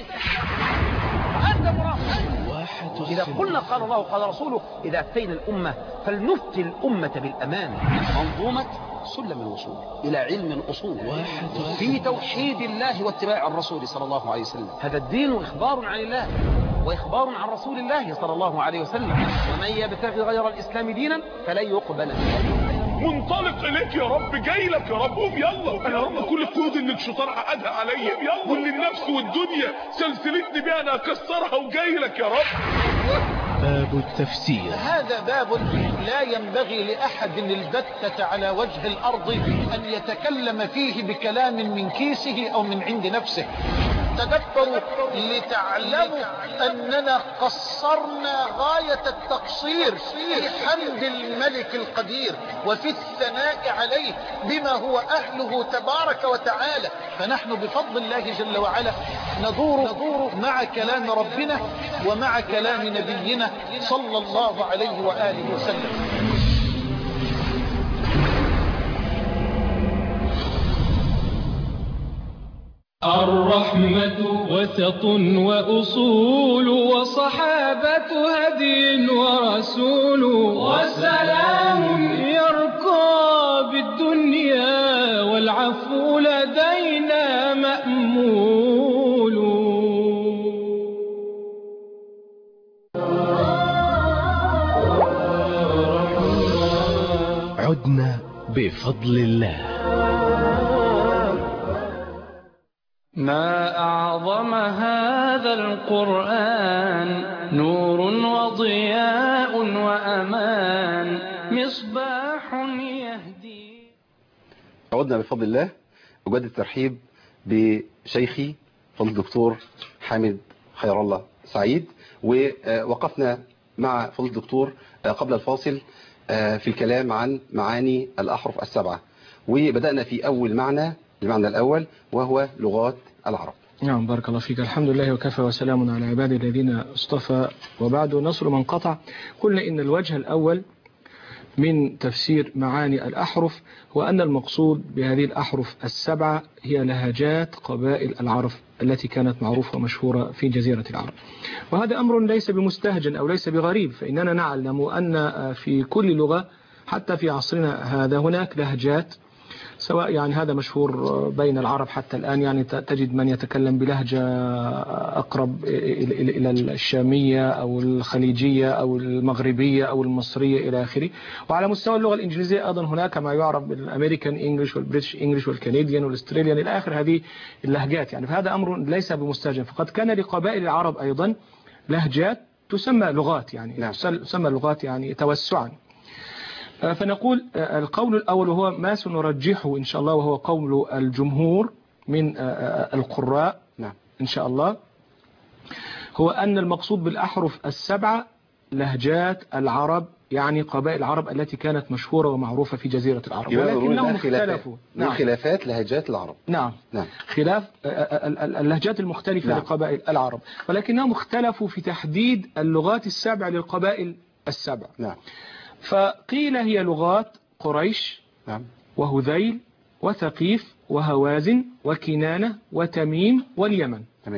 أنت مراقب. إذا قلنا قال الله قال رسوله إذا أفتينا الأمة فلنفتي الأمة بالأمان. منظومة سلم الوصول إلى علم الأصول في توحيد الله واتباع الرسول صلى الله عليه وسلم. هذا الدين إخبار عن الله وإخبار عن رسول الله صلى الله عليه وسلم. ومن يبتغي غير الإسلام دينا فلن يقبل منه. منطلق إليك يا رب، جاي لك يا رب، قوم يلا يا رب. كل القيود اللي الشيطان عقدها عليا يلا، واللي النفس والدنيا سلسلتني بيها انا اكسرها وجاي لك يا رب. باب التفسير. هذا باب لا ينبغي لأحد البتة على وجه الأرض أن يتكلم فيه بكلام من كيسه أو من عند نفسه. تدبروا لتعلموا أننا قصرنا غاية التقصير في حمد الملك القدير وفي الثناء عليه بما هو أهله تبارك وتعالى. فنحن بفضل الله جل وعلا ندور مع كلام ربنا ومع كلام نبينا صلى الله عليه وآله وسلم. الرحمة وسط وأصول وصحابة هدي ورسول وسلام يرقى بالدنيا والعفو لدينا مأمول. عدنا بفضل الله. ما أعظم هذا القرآن، نور وضياء وأمان، مصباح يهدي. عدنا بفضل الله. أجدد الترحيب بشيخي فضل الدكتور حامد خير الله سعيد. ووقفنا مع فضل الدكتور قبل الفاصل في الكلام عن معاني الأحرف السبعة، وبدأنا في أول معنى، المعنى الأول وهو لغات العرب. نعم بارك الله فيك. الحمد لله وكفى وسلام على عباده الذين اصطفى، وبعد نصر من قطع. قلنا إن الوجه الأول من تفسير معاني الأحرف هو أن المقصود بهذه الأحرف السبعة هي لهجات قبائل العرب التي كانت معروفة ومشهورة في جزيرة العرب. وهذا أمر ليس بمستهجن أو ليس بغريب، فإننا نعلم أن في كل لغة حتى في عصرنا هذا هناك لهجات، سواء يعني هذا مشهور بين العرب حتى الآن، يعني تجد من يتكلم بلهجة أقرب إلى الشامية أو الخليجية أو المغربية أو المصرية إلى آخره. وعلى مستوى اللغة الإنجليزية أيضا هناك ما يعرف بالأمريكان إنجليش والبريتش إنجليش والكنديان والأستراليان إلى آخر هذه اللهجات. يعني فهذا أمر ليس بمستهجن، فقد كان لقبائل العرب أيضا لهجات تسمى لغات، يعني تسمى لغات يعني توسعا. فنقول القول الأول وهو ما سنرجحه إن شاء الله، وهو قول الجمهور من القراء إن شاء الله، هو أن المقصود بالأحرف السبعة لهجات العرب، يعني قبائل العرب التي كانت مشهورة ومعروفة في جزيرة العرب، ولكنهم اختلفوا. نعم. خلافات لهجات العرب. نعم. خلاف اللهجات المختلفة لقبائل العرب، ولكنهم اختلفوا في تحديد اللغات السبع للقبائل السبع. فقيل هي لغات قريش وهذيل وثقيف وهوازن وكنانة وتميم واليمن.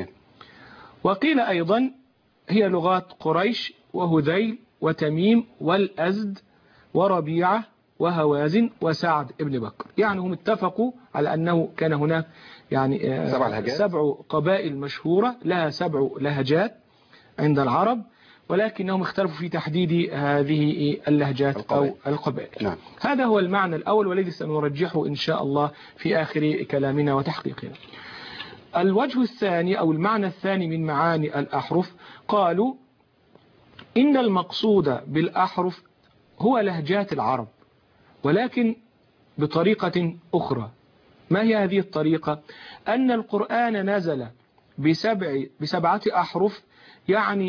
وقيل أيضا هي لغات قريش وهذيل وتميم والأزد وربيعة وهوازن وسعد ابن بكر. يعني هم اتفقوا على أنه كان هناك يعني 7 قبائل مشهورة لها 7 لهجات عند العرب، ولكنهم اختلفوا في تحديد هذه اللهجات أو القبائل. هذا هو المعنى الأول والذي سنرجحه إن شاء الله في آخر كلامنا وتحقيقنا. الوجه الثاني أو المعنى الثاني من معاني الأحرف، قالوا إن المقصود بالأحرف هو لهجات العرب، ولكن بطريقة أخرى. ما هي هذه الطريقة؟ أن القرآن نزل بسبعة أحرف، يعني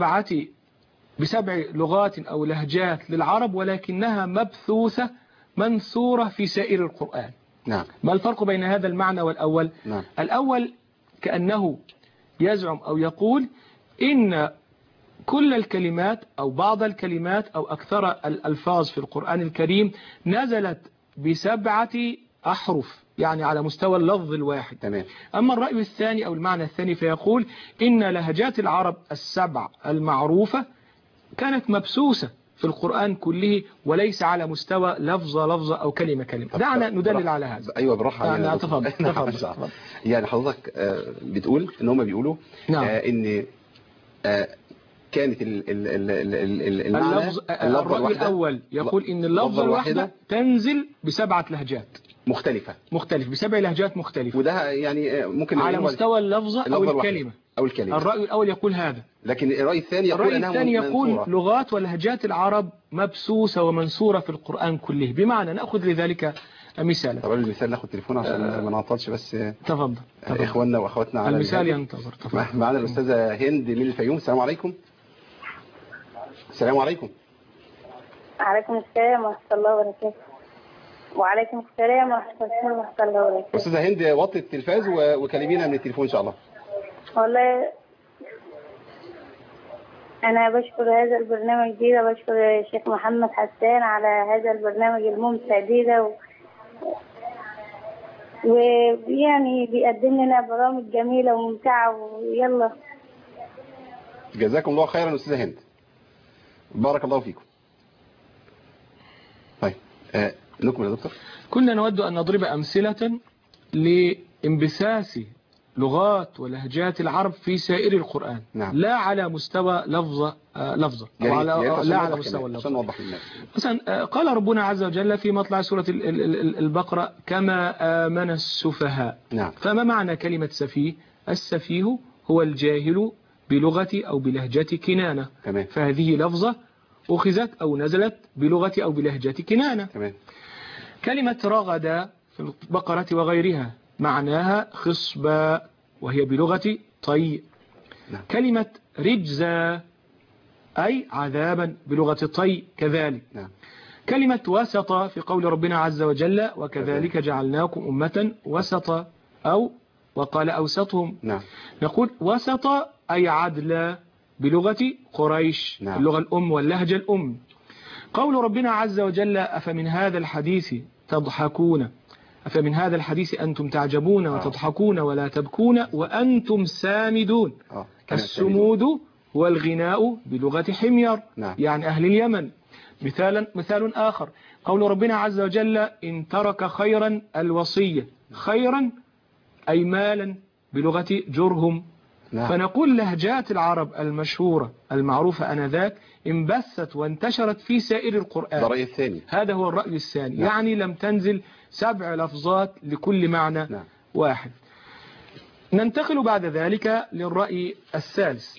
بسبع لغات أو لهجات للعرب، ولكنها مبثوثة منثورة في سائر القرآن. ما الفرق بين هذا المعنى والأول؟ الأول كأنه يزعم أو يقول إن كل الكلمات أو بعض الكلمات أو أكثر الألفاظ في القرآن الكريم نزلت ب7 أحرف، يعني على مستوى اللفظ الواحد. تمام. أما الرأي الثاني أو المعنى الثاني فيقول إن لهجات العرب ال7 المعروفة كانت مبسوسة في القرآن كله وليس على مستوى لفظة أو كلمة. دعنا ندلل على هذا. أيوة بالراحة. يعني تفضل. يعني حضرتك بتقول إن هم بيقولوا نعم. إن كانت المعنى الرأي الأول يقول إن اللفظة الواحدة تنزل ب7 لهجات مختلفة ب7 لهجات مختلفة، وده يعني ممكن على مستوى اللفظة أو الكلمة. الرأي الأول يقول هذا. لكن الرأي الثاني يقول لغات ولهجات العرب مبسوسة ومنصورة في القرآن كله. بمعنى نأخذ لذلك مثالا. طبعا المثال ناخد تليفون عشان ما نعطلش بس. تفضل. إخواننا وأخواتنا على المثال ينتظر. معنا الأستاذة هند من الفيوم. السلام عليكم. السلام عليكم. وعليكم السلام ورحمة الله وبركاته. وعليكم السلام ورحمة الله وبركاته. أستاذة هند وطي التلفاز وكلمينا من التليفون إن شاء الله. والله أنا بشكر هذا البرنامج جدا، بشكر الشيخ محمد حسان على هذا البرنامج الممتع جدا ويعني بيقدم لنا برامج جميلة وممتعة ويلا. جزاكم الله خيرا أستاذة هند، بارك الله فيكم. طيب نكمل يا دكتور. كنا نود أن نضرب أمثلة لانبثاث لغات ولهجات العرب في سائر القرآن. نعم. لا على مستوى لفظة أو لا على مستوى اللفظة. مثلا قال ربنا عز وجل في مطلع سورة البقرة كما آمن السفهاء. نعم. فما معنى كلمة سفيه؟ السفيه هو الجاهل بلغة أو بلهجة كنانة. تمام. فهذه لفظة أخذت أو نزلت بلغة أو بلهجة كنانة. تمام. كلمة رغد في البقرة وغيرها معناها خصبة وهي بلغة طي. نعم. كلمة رجزا أي عذابا بلغة طي كذلك. نعم. كلمة وسط في قول ربنا عز وجل وكذلك جعلناكم أمة وسطا أو وقال أوسطهم. نعم. نقول وسط أي عدل بلغة قريش. نعم. اللغة الأم واللهجة الأم. قول ربنا عز وجل أفمن هذا الحديث تضحكون أفمن هذا الحديث أنتم تعجبون وتضحكون ولا تبكون وأنتم سامدون. السمود والغناء بلغة حمير. نعم. يعني أهل اليمن. مثال آخر قول ربنا عز وجل إن ترك خيرا الوصية. خيرا أي مالا بلغة جرهم. نعم. فنقول لهجات العرب المشهورة المعروفة آنذاك انبثت وانتشرت في سائر القرآن. الرأي الثاني. هذا هو الرأي الثاني. نعم. يعني لم تنزل 7 لفظات لكل معنى. نعم. واحد. ننتقل بعد ذلك للرأي الثالث.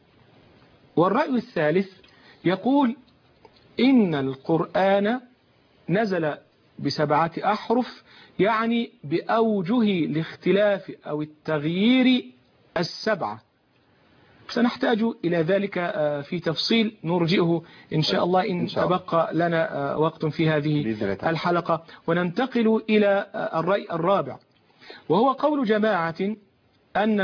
والرأي الثالث يقول إن القرآن نزل ب7 أحرف يعني بأوجه الاختلاف أو التغيير 7. سنحتاج إلى ذلك في تفصيل نرجئه إن شاء الله إن تبقى لنا وقت في هذه الحلقة. وننتقل إلى الرأي الرابع وهو قول جماعة أن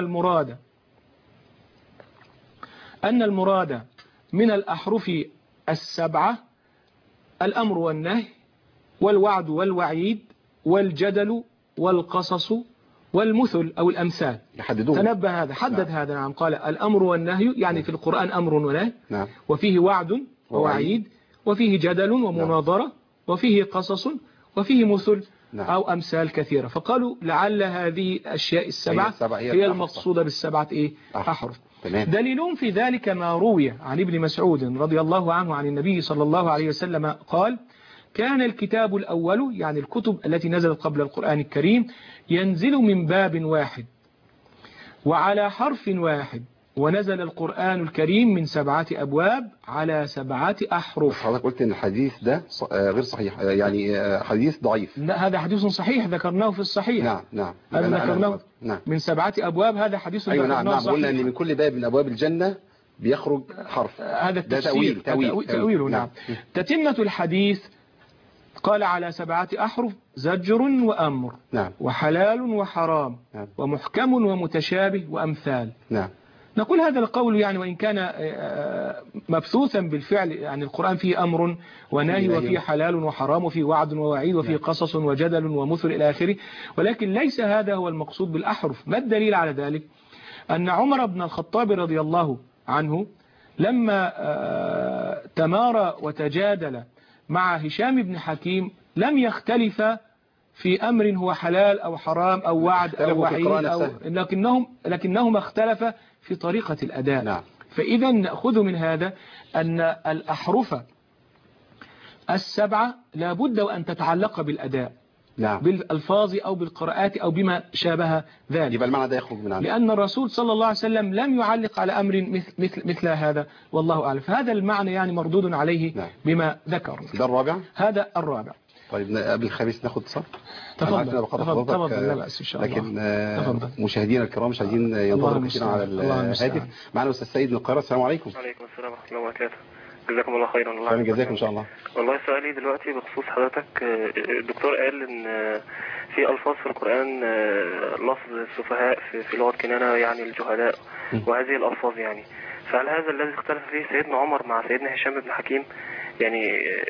المراد من الأحرف 7 الأمر والنهي والوعد والوعيد والجدل والقصص والمثل أو الأمثال. تنبه هذا حدد. نعم. هذا. نعم. قال الأمر والنهي يعني في القرآن أمر ونهي. نعم. وفيه وعد ووعيد وفيه جدل ومناظرة. نعم. وفيه قصص وفيه مثل. نعم. أو أمثال كثيرة. فقالوا لعل هذه الأشياء السبعة هي المقصودة بالسبعة أحرف. تمام. دليل في ذلك ما روي عن ابن مسعود رضي الله عنه عن النبي صلى الله عليه وسلم قال كان الكتاب الأول يعني الكتب التي نزلت قبل القرآن الكريم ينزل من باب واحد وعلى حرف واحد ونزل القرآن الكريم من 7 أبواب على 7 أحرف. حضرتك قلت إن الحديث ده غير صحيح يعني حديث ضعيف. لا هذا حديث صحيح ذكرناه في الصحيح. نعم. نعم. هذا ذكرناه. نعم. من 7 أبواب هذا حديث أيوة. ذكرناه. نعم. صحيح. قلنا أن من كل باب من أبواب الجنة بيخرج حرف. هذا التفسير. تأويل. نعم. تتمة الحديث قال على 7 أحرف زجر وأمر. نعم. وحلال وحرام. نعم. ومحكم ومتشابه وأمثال. نعم. نقول هذا القول يعني وإن كان مبثوثا بالفعل، يعني القرآن فيه أمر ونهي وفيه حلال وحرام وفيه وعد ووعيد وفيه قصص وجدل ومثل إلى آخره، ولكن ليس هذا هو المقصود بالأحرف. ما الدليل على ذلك؟ أن عمر بن الخطاب رضي الله عنه لما تمارى وتجادل مع هشام بن حكيم لم يختلف في أمر هو حلال أو حرام أو وعد أو وعيد لكنهم اختلف في طريقة الأداء. نعم. فإذا نأخذ من هذا أن الأحرف السبعة لابد وأن تتعلق بالأداء. نعم. بالألفاظ أو بالقراءات أو بما شابه ذلك. يبقى المعنى ده يخرج من عنه. لأن الرسول صلى الله عليه وسلم لم يعلق على أمر مثل هذا، والله أعلم. فهذا المعنى يعني مردود عليه. نعم. بما ذكر. ده الرابع. هذا الرابع. طيب قبل الخميس ناخد اتصال. تفضل. لا بأس إن شاء الله. لكن مشاهدينا الكرام مش عايزين ينتظروا كثيرا على الهاتف. معنا أستاذ سيد من القاهرة. السلام عليكم. وعليكم السلام ورحمة الله وبركاته. جزاكم الله خيرا. الله جزاكم إن شاء الله. والله سؤالي دلوقتي بخصوص حضرتك، الدكتور قال إن في ألفاظ في القرآن لفظ السفهاء في لغة كنانة يعني الجهلاء، وهذه الألفاظ يعني، فهل هذا الذي اختلف فيه سيدنا عمر مع سيدنا هشام بن حكيم؟ يعني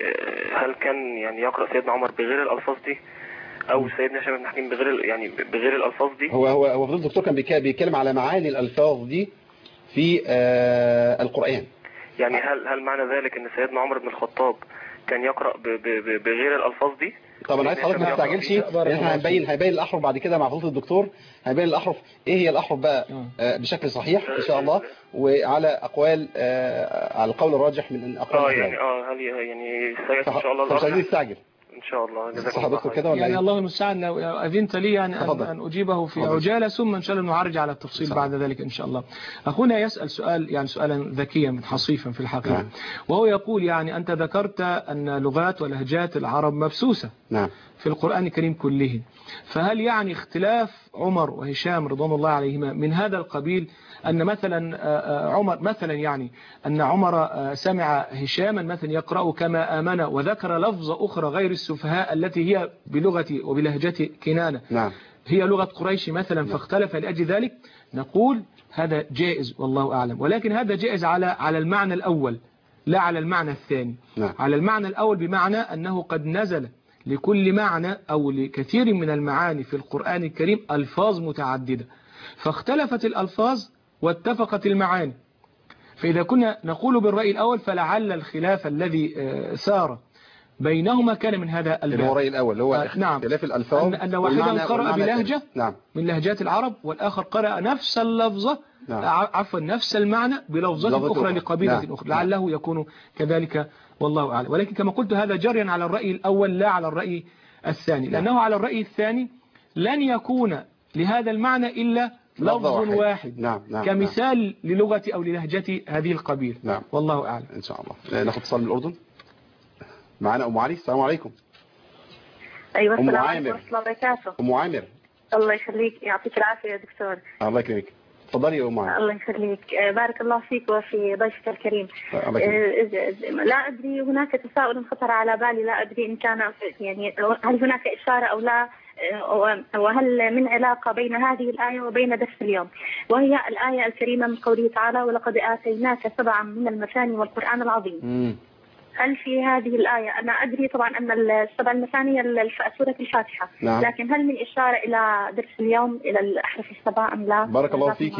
هل كان يعني يقرأ سيدنا عمر بغير الألفاظ دي أو سيدنا هشام بن حكيم بغير الألفاظ دي؟ هو فضل الدكتور كان بيتكلم على معاني الألفاظ دي في القرآن. يعني هل معنى ذلك ان سيدنا عمر بن الخطاب كان يقرأ بغير الألفاظ دي؟ طبعا عايز حضرتك ما تستعجلش، احنا هنبين الأحرف بعد كده مع فضل الدكتور، هنبين الأحرف ايه هي الأحرف بقى بشكل صحيح ان شاء الله، وعلى أقوال على القول الراجح من أقوال يعني هل يعني سيأتي ان شاء الله مش عايزين نستعجل ان شاء الله. جزاكم الله كده ولا يعني الله المستعان. لو أذنت لي يعني أن أجيبه في عجالة ثم إن شاء الله نعرج على التفصيل بعد ذلك إن شاء الله. أخونا يسأل سؤال يعني سؤالا ذكيا حصيفا في الحقيقة. نعم. وهو يقول يعني أنت ذكرت أن لغات ولهجات العرب مبسوسة. نعم. في القرآن الكريم كله، فهل يعني اختلاف عمر وهشام رضوان الله عليهما من هذا القبيل أن مثلا عمر مثلا يعني أن عمر سمع هشاما مثلا يقرأ كما آمن وذكر لفظ أخرى غير السفهاء التي هي بلغة وبلهجة كنانة. نعم. هي لغة قريش مثلا فاختلف لأجل ذلك؟ نقول هذا جائز والله أعلم، ولكن هذا جائز على المعنى الأول لا على المعنى الثاني. نعم. على المعنى الأول بمعنى أنه قد نزل لكل معنى أو لكثير من المعاني في القرآن الكريم ألفاظ متعددة، فاختلفت الألفاظ واتفقت المعاني. فإذا كنا نقول بالرأي الأول فلعل الخلاف الذي سار بينهما كان من هذا الباب. اللي هو الرأي الأول اللي هو اختلاف الألفاظ، أن واحدا قرأ بلهجة من لهجات العرب والآخر قرأ نفس اللفظة عفوا نفس المعنى بلفظة أخرى لقبيلة أخرى، لعله يكون كذلك والله أعلم. ولكن كما قلت هذا جريا على الرأي الأول لا على الرأي الثاني، لأنه على الرأي الثاني لن يكون لهذا المعنى إلا لفظ واحد. كمثال للغة أو للهجة هذه القبيلة. والله أعلم. إن شاء الله. ناخد اتصال من الأردن. معنا أم علي. السلام عليكم. أيوة السلام عليكم ورحمة الله وبركاته. أم عامر. الله يخليك، يعطيك العافية يا دكتور. الله يكرمك. تفضلي يا أم عامر. الله يخليك، بارك الله فيك وفي ضيفك الكريم. لا أدري، هناك تساؤل خطر على بالي، لا أدري إن كان يعني هل هناك إشارة أو لا، وهل من علاقة بين هذه الآية وبين درس اليوم، وهي الآية الكريمة من قوله تعالى ولقد آتيناك 7 من المثاني والقرآن العظيم. هل في هذه الآية، أنا أدري طبعا أن ال7 المثاني سورة الفاتحة، لكن هل من إشارة إلى درس اليوم إلى الأحرف ال7 أم لا؟ بارك الله فيك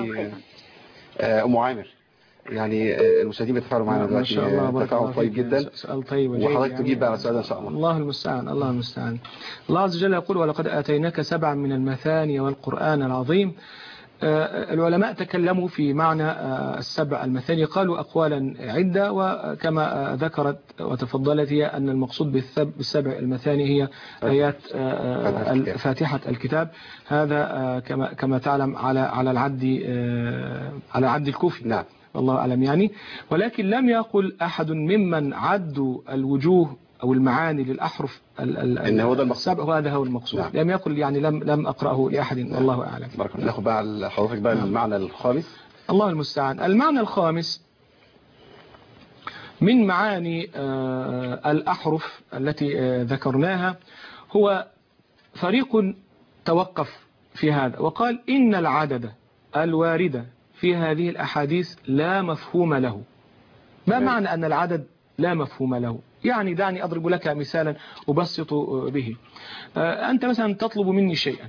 أم عامر. يعني المشاهدين بيتفاعلوا معنا دلوقتي، ما شاء الله، تفاعل طيب جدا. سؤال طيب وحضرتك تجيب بقى على السؤال ان شاء الله. الله المستعان. الله المستعان. الله عز وجل يقول ولقد آتيناك 7 من المثاني والقرآن العظيم. العلماء تكلموا في معنى 7 المثاني، قالوا أقوالا عدة، وكما ذكرت وتفضلت هي أن المقصود بال7 المثاني هي آيات فاتحة الكتاب. هذا كما تعلم على العد الكوفي. نعم. والله أعلم يعني. ولكن لم يقل أحد ممن عدوا الوجوه أو المعاني للأحرف إن هو ده المقصود، وهذا هو المقصود. نعم. لم يقل يعني لم أقرأه لأحد. نعم. والله أعلم. بارك الله. ناخد بقى حضرتك بقى المعنى الخامس. الله المستعان. المعنى الخامس من معاني الأحرف التي ذكرناها هو فريق توقف في هذا وقال إن العدد الواردة في هذه الأحاديث لا مفهوم له. ما معنى أن العدد لا مفهوم له؟ يعني دعني أضرب لك مثالا أبسط به. أنت مثلا تطلب مني شيئا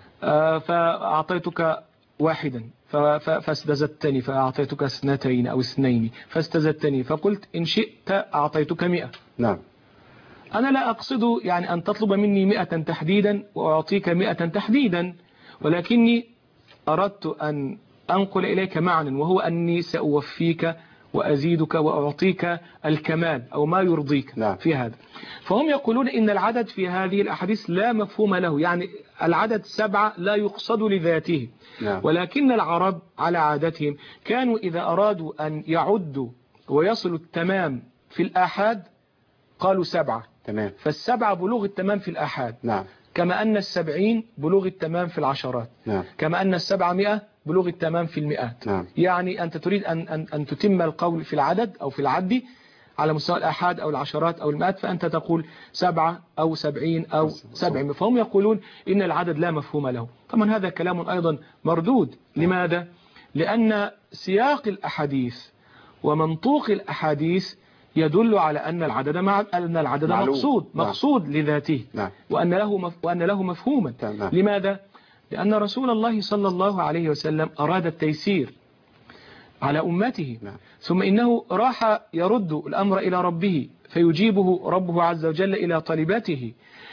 فأعطيتك واحدا فاستزدتني، فأعطيتك 2 أو 2 فاستزدتني، فقلت إن شئت أعطيتك 100. نعم. أنا لا أقصد يعني أن تطلب مني 100 تحديدا وأعطيك 100 تحديدا، ولكني أردت أن أنقل إليك معنى، وهو أني سأوفيك وأزيدك وأعطيك الكمال أو ما يرضيك في هذا. فهم يقولون إن العدد في هذه الأحاديث لا مفهوم له، يعني العدد 7 لا يقصد لذاته. ولكن العرب على عادتهم كانوا إذا أرادوا أن يعدوا ويصلوا التمام في الآحاد قالوا 7. تمام. فال7 بلوغ التمام في الآحاد. كما أن 70 بلوغ التمام في العشرات. كما أن 700 بلوغ التمام في المئات. يعني أنت تريد أن تتم القول في العدد أو في العد على مستوى الآحاد أو العشرات أو المئات، فأنت تقول 7 أو 70 أو 700. فهم يقولون إن العدد لا مفهوم له. طبعا هذا كلام أيضا مردود. لماذا؟ لأن سياق الأحاديث ومنطوق الأحاديث يدل على أن العدد مقصود لذاته، وأن له مفهوما. لماذا؟ لأن رسول الله صلى الله عليه وسلم أراد التيسير على أمته، ثم إنه راح يرد الأمر إلى ربه فيجيبه ربه عز وجل إلى طلباته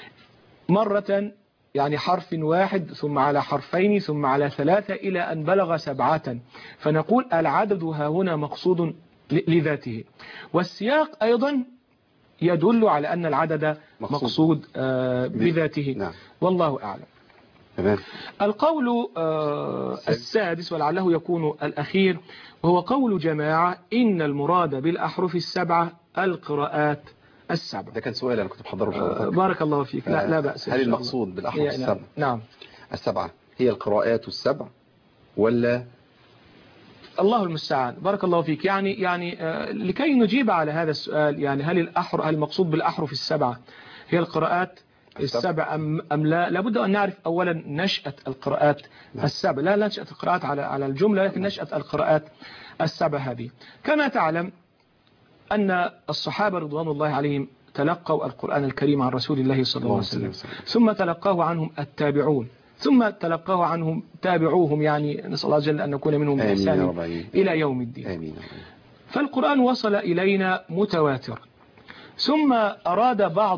مرة، يعني حرف واحد ثم على حرفين ثم على 3 إلى أن بلغ 7. فنقول العدد ها هنا مقصود لذاته، والسياق أيضا يدل على أن العدد مقصود بذاته. والله أعلم. القول السادس ولعله يكون الأخير، وهو قول جماعة إن المراد بالأحرف 7 القراءات 7. ده كان سؤال أنا كنت بحضره. بارك الله فيك. لا بأس. هل المقصود بالأحرف 7 نعم 7 هي القراءات 7 ولا؟ الله المستعان. بارك الله فيك. يعني لكي نجيب على هذا السؤال، يعني هل المقصود بالأحرف 7 هي القراءات 7 أم لا؟ لابد أن نعرف أولا نشأة القراءات 7. لا نشأة القراءات على الجملة، لكن نشأة القراءات 7 هذه. كما تعلم أن الصحابة رضوان الله عليهم تلقوا القرآن الكريم عن رسول الله صلى الله عليه وسلم، ثم تلقاه عنهم التابعون، ثم تلقاه عنهم تابعوهم، يعني نسأل الله جل أن نكون منهم بإحسان إلى يوم الدين. فالقرآن وصل إلينا متواتر، ثم أراد بعض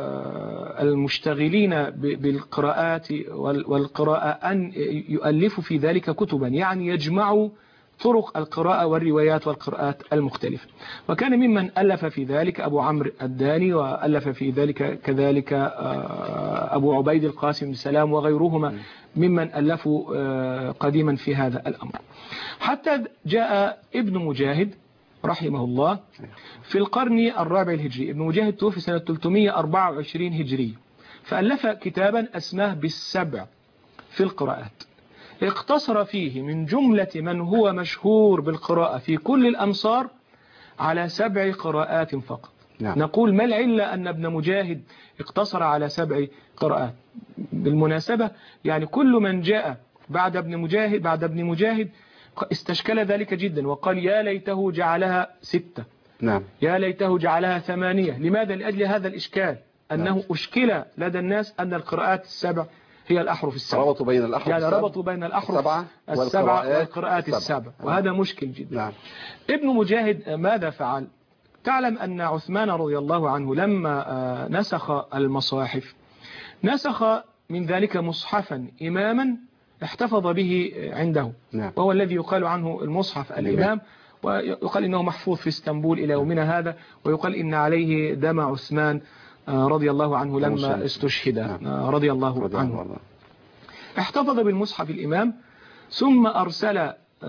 المشتغلين بالقراءات والقراءة أن يؤلفوا في ذلك كتبا، يعني يجمعوا طرق القراءة والروايات والقراءات المختلفة. وكان ممن ألف في ذلك أبو عمرو الداني، وألف في ذلك كذلك أبو عبيد القاسم بن سلام وغيرهما ممن ألفوا قديما في هذا الأمر، حتى جاء ابن مجاهد رحمه الله في القرن الرابع الهجري. ابن مجاهد توفي سنة 324 هجري، فألف كتابا أسماه بالسبع في القراءات، اقتصر فيه من جملة من هو مشهور بالقراءة في كل الأمصار على 7 قراءات فقط. نقول ما العلة أن ابن مجاهد اقتصر على 7 قراءات؟ بالمناسبة يعني كل من جاء بعد ابن مجاهد استشكل ذلك جدا، وقال يا ليته جعلها 6، يا ليته جعلها 8. لماذا؟ لأجل هذا الإشكال، أنه أشكل لدى الناس أن القراءات 7 هي الأحرف 7، ربطوا بين الأحرف يعني ربطوا بين الأحرف 7 والقراءات 7، وهذا مشكل جدا. ابن مجاهد ماذا فعل؟ تعلم أن عثمان رضي الله عنه لما نسخ المصاحف نسخ من ذلك مصحفا إماما احتفظ به عنده، وهو الذي يقال عنه المصحف الإمام، ويقال إنه محفوظ في اسطنبول إلى يومنا هذا، ويقال إن عليه دم عثمان رضي الله عنه لما استشهد رضي الله عنه. احتفظ بالمصحف الإمام، ثم أرسل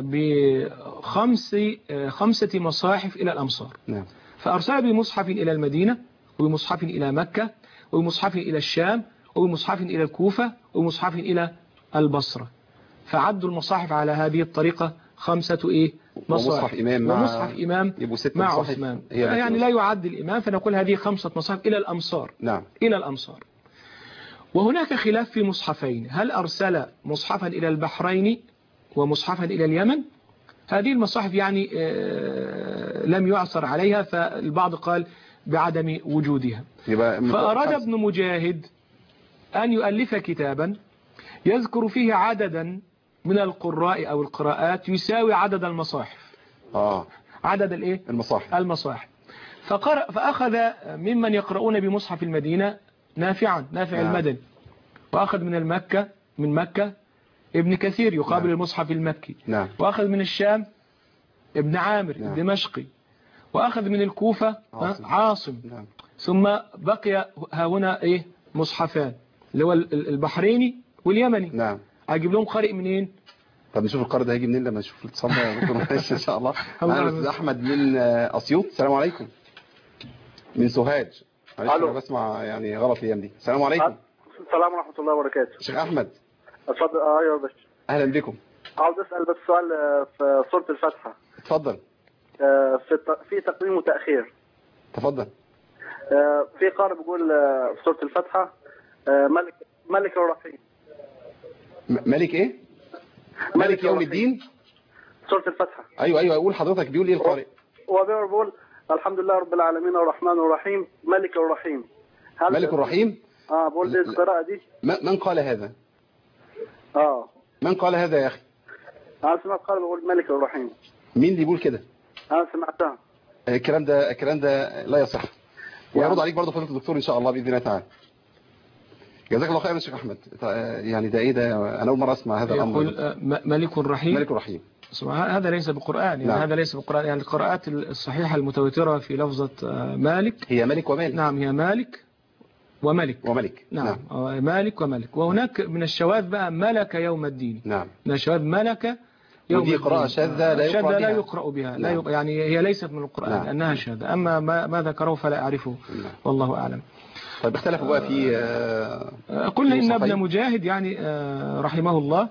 ب5 مصاحف إلى الأمصار، فأرسل بمصحف إلى المدينة، وبمصحف إلى مكة، وبمصحف إلى الشام، وبمصحف إلى الكوفة، وبمصحف إلى البصرة. فعدوا المصاحف على هذه الطريقة 5 مصاحف، ومصحف إمام مع عثمان، يعني لا يعد الإمام، فنقول هذه 5 مصاحف إلى الأمصار. إلى الأمصار. وهناك خلاف في مصحفين، هل أرسل مصحفا إلى البحرين ومصحفا إلى اليمن، هذه المصاحف يعني لم يعثر عليها، فالبعض قال بعدم وجودها. فأراد ابن مجاهد أن يؤلف كتابا يذكر فيه عددا من القراء أو القراءات يساوي عدد المصاحف. عدد الايه؟ المصاحف. فأخذ ممن يقرؤون بمصحف المدينة نافع المدني، وأخذ من مكة ابن كثير يقابل المصحف المكي، وأخذ من الشام ابن عامر الدمشقي، وأخذ من الكوفة عاصم. ثم بقي هنا ايه؟ مصحفان، اللي هو البحريني واليمني. أجيب لهم قارئ منين؟ طب نشوف القارئ ده هيجي منين لما نشوف الاتصال ده يا دكتور ان شاء الله. معانا الاستاذ احمد من اسيوط. السلام عليكم. من سوهاج. معلش انا بسمع يعني غلط الايام دي. السلام عليكم. السلام ورحمه الله وبركاته. شيخ احمد. اتفضل. ايوه يا باشا. اهلا بكم. عاوز اسال بس سؤال في سوره الفاتحه. اتفضل. في تقديم وتاخير. تفضل. في قارئ بيقول في سوره الفاتحه ملك الرحيم. ملك ايه؟ ملك يوم الدين. سورة الفاتحة. ايوه قول حضرتك بيقول ايه القارئ؟ هو بيقول الحمد لله رب العالمين الرحمن الرحيم ملك الرحيم. ملك الرحيم؟ بقول ايه القراءة دي؟ من قال هذا؟ من قال هذا يا اخي؟ انا سمعت قارئ بيقول ملك الرحيم. مين اللي بيقول كده؟ انا سمعتها. الكلام ده لا يصح. ويرد عليك برضه فضيلة الدكتور ان شاء الله باذن الله تعالى. جزاك الله خير يا شيخ احمد. يعني ده ايه ده؟ انا اول مره اسمع هذا الامر. يقول ملك الرحيم. ملك الرحيم. هذا ليس بقرآن يعني. هذا ليس بقرآن يعني. القراءات الصحيحة المتواترة في لفظة مالك هي ملك ومالك. نعم هي مالك وملك. نعم مالك وملك. وهناك من الشواذ بقى ملك يوم الدين. نعم. من الشواذ ملك يوم الدين. ودي قراءة شاذة لا يقرأ بها. لا يعني هي ليست من القرآن لأنها شاذة. أما ما ذكره فلا أعرفه. والله أعلم. طيب اختلفوا بقى في قلنا إن ابن مجاهد يعني رحمه الله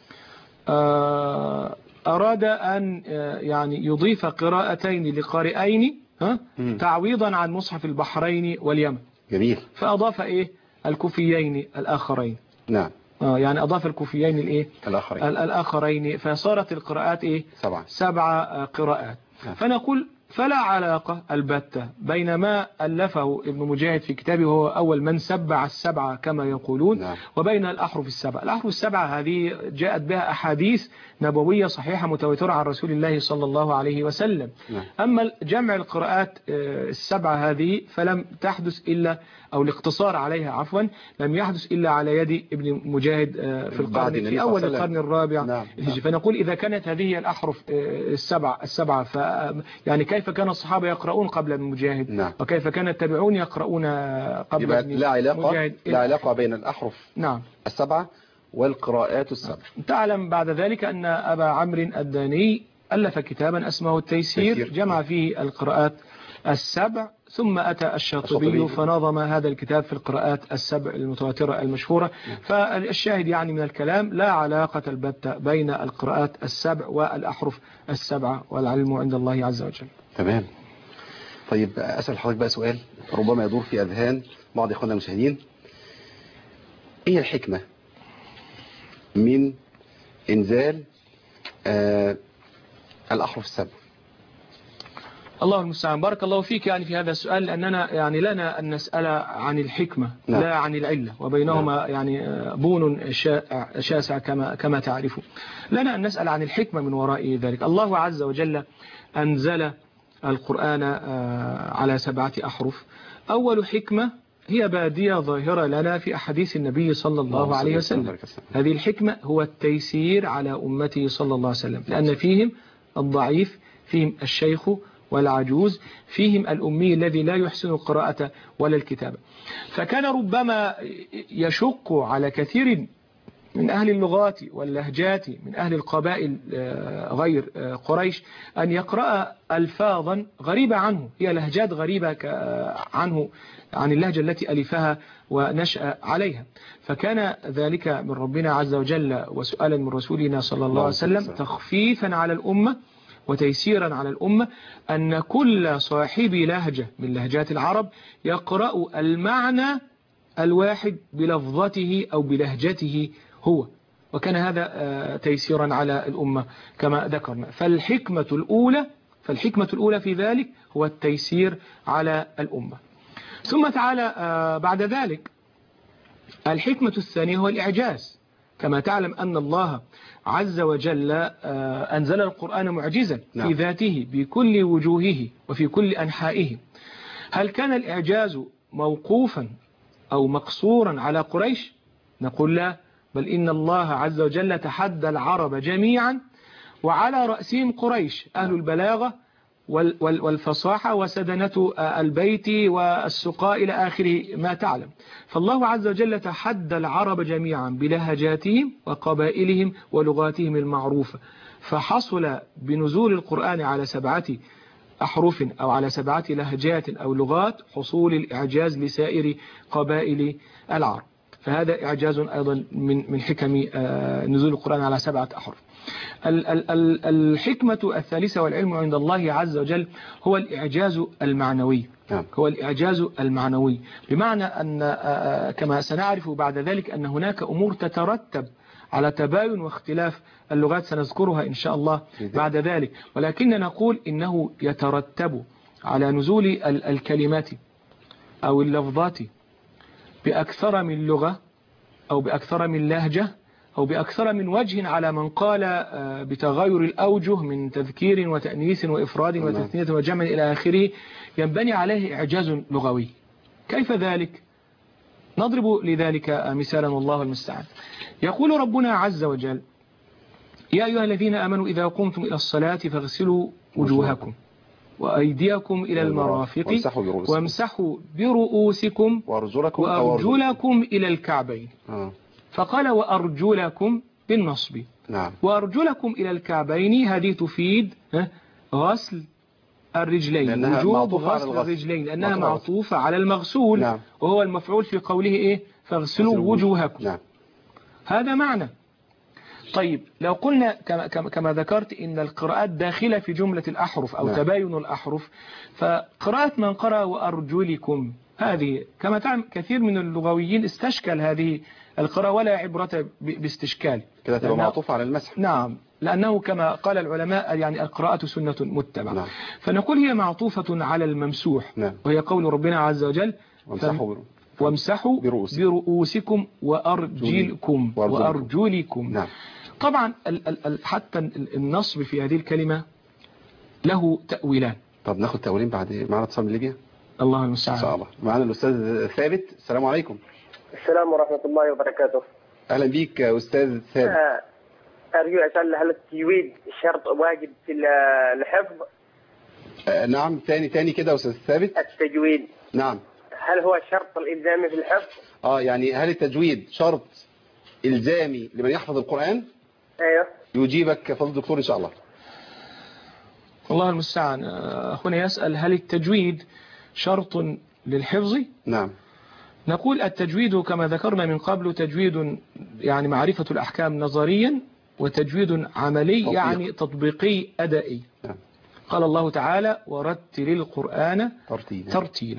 أراد أن يعني يضيف قراءتين لقارئين تعويضا عن مصحف البحرين واليمن. جميل. فأضاف إيه الكوفيين الآخرين. نعم. يعني أضاف الكوفيين الإيه الآخرين فصارت القراءات إيه 7 قراءات. فنقول فلا علاقة البتة بين ما ألفه ابن مجاهد في كتابه وهو أول من سبع السبعة كما يقولون وبين الأحرف السبعة. الأحرف السبعة هذه جاءت بها أحاديث نبوية صحيحة متواترة عن رسول الله صلى الله عليه وسلم. أما جمع القراءات السبعة هذه فلم تحدث إلا أو الاقتصار عليها عفوا لم يحدث إلا على يد ابن مجاهد في أول القرن الرابع. فنقول إذا كانت هذه الأحرف السبعة يعني كيف كان الصحابة يقرؤون قبل ابن مجاهد وكيف كان التابعون يقرؤون قبل ابن مجاهد. لا علاقة بين الأحرف السبعة والقراءات السبع. تعلم بعد ذلك أن أبا عمرو الداني ألف كتابا اسمه التيسير جمع فيه القراءات السبع. ثم أتى الشاطبي فنظم هذا الكتاب في القراءات السبع المتواترة المشهورة. فالشاهد يعني من الكلام لا علاقة البتة بين القراءات السبع والأحرف السبعة والعلم عند الله عز وجل. تمام. طيب أسأل حضرتك بقى سؤال ربما يدور في أذهان بعض إخواننا المشاهدين. إيه الحكمة من إنزال الأحرف السبع؟ الله المستعان. بارك الله فيك يعني في هذا السؤال لأننا يعني لنا أن نسأل عن الحكمة لا عن العلة وبينهما يعني بون شاسع كما تعرفون. لنا أن نسأل عن الحكمة من وراء ذلك. الله عز وجل أنزل القرآن على 7 أحرف. أول حكمة هي بادية ظاهرة لنا في أحاديث النبي صلى الله عليه وسلم. هذه الحكمة هو التيسير على أمته صلى الله عليه وسلم لأن فيهم الضعيف فيهم الشيخ والعجوز فيهم الأمي الذي لا يحسن القراءة ولا الكتابة. فكان ربما يشق على كثير من أهل اللغات واللهجات من أهل القبائل غير قريش أن يقرأ ألفاظا غريبة عنه هي لهجات غريبة عنه عن اللهجة التي ألفها ونشأ عليها. فكان ذلك من ربنا عز وجل وسؤالا من رسولنا صلى الله عليه وسلم تخفيفا على الأمة وتيسيرا على الأمة أن كل صاحب لهجة من لهجات العرب يقرأ المعنى الواحد بلفظته أو بلهجته هو وكان هذا تيسيرا على الأمة كما ذكرنا. فالحكمة الأولى في ذلك هو التيسير على الأمة. ثم تعالى بعد ذلك الحكمة الثانية هو الإعجاز. كما تعلم أن الله عز وجل أنزل القرآن معجزا في ذاته بكل وجوهه وفي كل أنحائه. هل كان الإعجاز موقوفا أو مقصورا على قريش؟ نقول لا، بل إن الله عز وجل تحدى العرب جميعا، وعلى رأسهم قريش أهل البلاغة والفصاحة وسدنة البيت والسقاء إلى آخره ما تعلم. فالله عز وجل تحدى العرب جميعا بلهجاتهم وقبائلهم ولغاتهم المعروفة، فحصل بنزول القرآن على 7 أحرف أو على 7 لهجات أو لغات حصول الإعجاز لسائر قبائل العرب. فهذا إعجاز أيضا من حكم نزول القرآن على 7 أحرف. الحكمة الثالثة والعلم عند الله عز وجل هو الإعجاز المعنوي. هو الإعجاز المعنوي، بمعنى أن كما سنعرف بعد ذلك أن هناك أمور تترتب على تباين واختلاف اللغات سنذكرها إن شاء الله بعد ذلك، ولكن نقول إنه يترتب على نزول الكلمات أو اللفظات بأكثر من لغة أو بأكثر من لهجة أو بأكثر من وجه على من قال بتغير الأوجه من تذكير وتأنيث وإفراد وتثنية وجمع إلى آخره، ينبني عليه إعجاز لغوي. كيف ذلك؟ نضرب لذلك مثالا والله المستعان. يقول ربنا عز وجل: يا أيها الذين آمنوا إذا قمتم إلى الصلاة فاغسلوا وجوهكم وأيديكم إلى المرافق وامسحوا برؤوسكم وأرجلكم إلى الكعبين. فقال وأرجلكم بالنصب. وأرجلكم إلى الكعبين هذه تفيد غسل الرجلين، وجوب غسل الرجلين لأنها معطوفة على المغسول، وهو المفعول في قوله إيه؟ فاغسلوا وجوهكم. هذا معنى. طيب لو قلنا كما ذكرت إن القراءات داخلة في جملة الأحرف أو تباين الأحرف، فقراءة من قرأ وأرجلكم هذه كما تعلم كثير من اللغويين استشكل هذه القراءة ولا عبرة باستشكال، كده تبقى معطوفة على المسح. نعم، لأنه كما قال العلماء يعني القراءة سنة متبعة. فنقول هي معطوفة على الممسوح، وهي قول ربنا عز وجل: وامسحوا برؤوسكم وأرجلكم. طبعا حتى النصب في هذه الكلمة له تأويلان. طب ناخد تأويلين بعد معنا اتصال من ليبيا. الله المستعان. إن شاء الله. معنا الأستاذ ثابت. السلام عليكم. السلام ورحمة الله وبركاته. أهلا بيك أستاذ ثابت. أرجو أسأل: هل التجويد شرط واجب في الحفظ؟ نعم. تاني كده أستاذ ثابت. التجويد نعم، هل هو شرط الإلزامي في الحفظ؟ يعني هل التجويد شرط إلزامي لمن يحفظ القرآن؟ أيوه. يجيبك فضل الدكتور إن شاء الله. الله المستعان. أخونا يسأل: هل التجويد شرط للحفظ؟ نعم. نقول التجويد كما ذكرنا من قبل تجويد يعني معرفة الأحكام نظريا، وتجويد عملي يعني تطبيقي أدائي. نعم. قال الله تعالى: ورتل القرآن ترتيلا.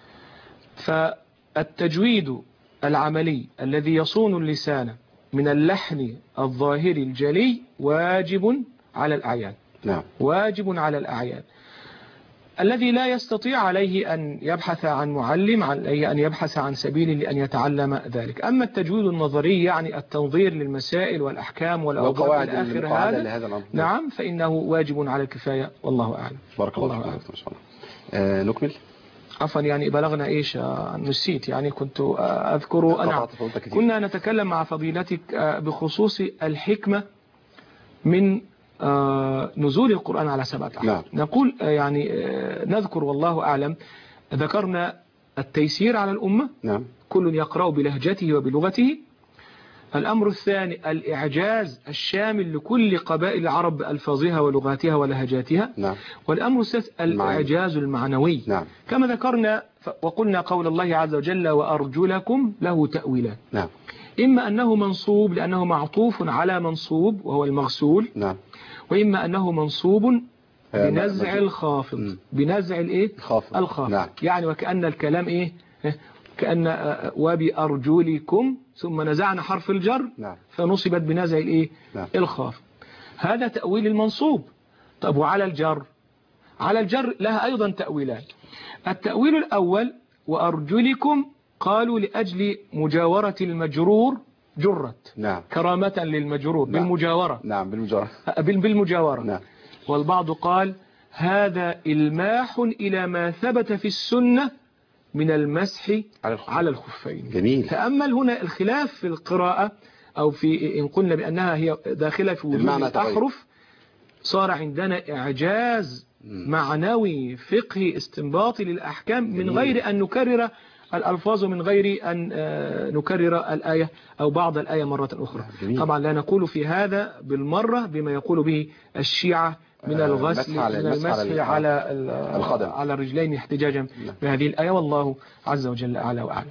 فالتجويد العملي الذي يصون اللسان من اللحن الظاهر الجلي واجب على الأعيان. نعم. واجب على الأعيان. الذي لا يستطيع عليه أن يبحث عن معلم، عليه أن يبحث عن سبيل لأن يتعلم ذلك. أما التجويد النظري يعني التنظير للمسائل والأحكام والأوضاع إلى آخر هذا، نعم، فإنه واجب على الكفاية والله أعلم. بارك الله فيك. ما شاء الله. نكمل. عفوا يعني بلغنا إيش نسيت، يعني كنت أذكر أنا كنا نتكلم مع فضيلتك بخصوص الحكمة من نزول القرآن على 7 أحرف. نعم. نقول يعني نذكر والله أعلم، ذكرنا التيسير على الأمة. نعم. كل يقرأ بلهجته وبلغته. الأمر الثاني الإعجاز الشامل لكل قبائل العرب بألفاظها ولغاتها ولهجاتها. نعم. والأمر الثالث الإعجاز المعنوي. نعم. كما ذكرنا وقلنا قول الله عز وجل: وأرجلكم له تأويلان. نعم. إما أنه منصوب لأنه معطوف على منصوب وهو المغسول. نعم. وإما أنه منصوب بنزع الخافض. بنزع الإيه؟ الخافض. نعم. يعني وكأن الكلام إيه؟ كأن وبأرجلكم ثم نزعنا حرف الجر فنصبت بنزع الايه الخاف. هذا تأويل المنصوب. طب وعلى الجر؟ على الجر لها أيضا تأويلان. التأويل الأول وأرجلكم قالوا لأجل مجاورة المجرور جرت كرامة للمجرور بالمجاورة بالمجاورة. والبعض قال هذا إلماح إلى ما ثبت في السنة من المسح على الخفين. جميل. تأمل هنا الخلاف في القراءة أو في إن قلنا بأنها هي داخلة في وجود الأحرف، صار عندنا إعجاز معنوي فقهي استنباطي للأحكام من غير أن نكرر الألفاظ ومن غير أن نكرر الآية أو بعض الآية مرة أخرى. طبعا لا نقول في هذا بالمرة بما يقول به الشيعة من الغسل من المسح على الرجلين احتجاجا بهذه الآية، والله عز وجل أعلى وأعلم.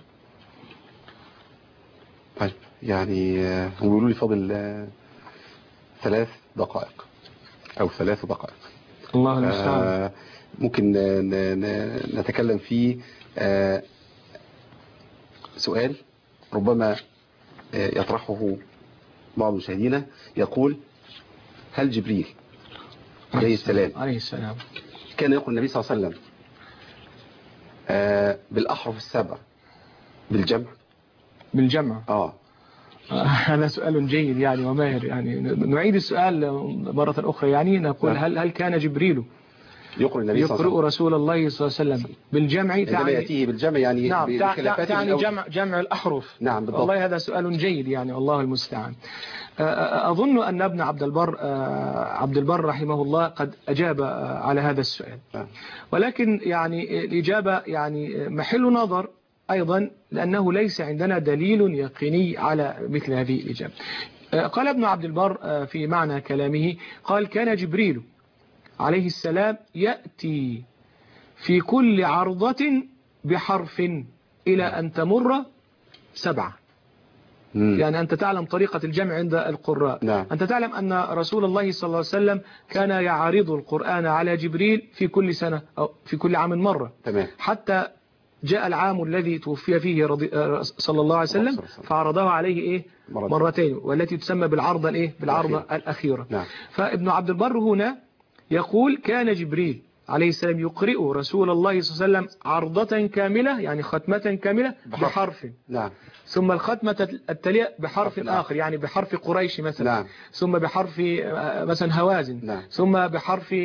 طيب يعني هم بيقولوا لي فاضل 3 دقائق أو 3 دقائق. الله المستعان. ممكن نتكلم فيه سؤال ربما يطرحه بعض مشاهدينا، يقول هل جبريل عليه السلام كان يقول النبي صلى الله عليه وسلم بالأحرف السبع بالجمع؟ هذا سؤال جيد يعني وماهر. يعني نعيد السؤال مرة أخرى. يعني نقول هل كان جبريل يقرأ رسول الله صلى الله عليه وسلم بالجمع؟ عندما يأتيه بالجمع يعني نعم تعني جمع الأحرف. نعم بالضبط. والله هذا سؤال جيد يعني والله المستعان. أظن أن ابن عبد البر رحمه الله قد أجاب على هذا السؤال، ولكن يعني الإجابة يعني محل نظر أيضا، لأنه ليس عندنا دليل يقيني على مثل هذه الإجابة. قال ابن عبد البر في معنى كلامه، قال كان جبريل عليه السلام يأتي في كل عرضة بحرف إلى أن تمر 7. يعني أنت تعلم طريقة الجمع عند القراء. أنت تعلم أن رسول الله صلى الله عليه وسلم كان يعرض القرآن على جبريل في كل سنة أو في كل عام مرة. حتى جاء العام الذي توفي فيه صلى الله عليه وسلم فعرضه عليه مرتين، والتي تسمى بالعرضة الأخيرة. فابن عبد البر هنا يقول كان جبريل عليه السلام يقرئ رسول الله صلى الله عليه وسلم عرضة كاملة، يعني ختمة كاملة بحرف، ثم الختمة التالية بحرف آخر، يعني بحرف قريش مثلا، ثم بحرف مثلا هوازن، ثم بحرف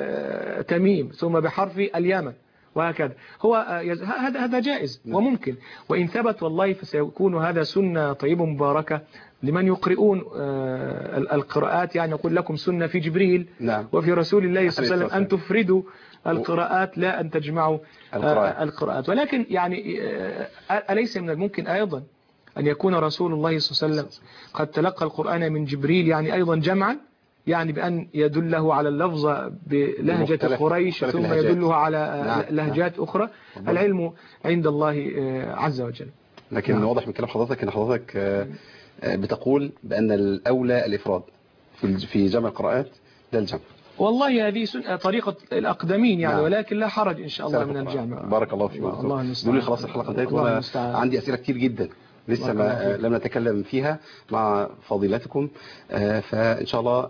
تميم، ثم بحرف اليمن، وهكذا. هو هذا جائز وممكن، وإن ثبت والله فسيكون هذا سنة طيبة مباركة لمن يقرؤون القراءات. يعني يقول لكم سنة في جبريل وفي رسول الله صلى الله عليه وسلم أن تفردوا القراءات لا أن تجمعوا القراءات. ولكن يعني أليس من الممكن أيضا أن يكون رسول الله صلى الله عليه وسلم قد تلقى القرآن من جبريل يعني أيضا جمعا، يعني بأن يدله على اللفظ بلهجة قريش ثم يدله على لهجات أخرى. العلم عند الله عز وجل. لكن واضح من كلام حضرتك أن حضرتك بتقول بأن الأولى الإفراد في جمع القراءات لا الجمع. والله هذه طريقة الأقدمين يعني، ولكن لا حرج إن شاء الله من الجمع. بارك الله فيك. دول خلاص الحلقة انتهت، وأنا عندي أسئلة كتير جدا لسه لم نتكلم فيها مع فضيلتكم، فإن شاء الله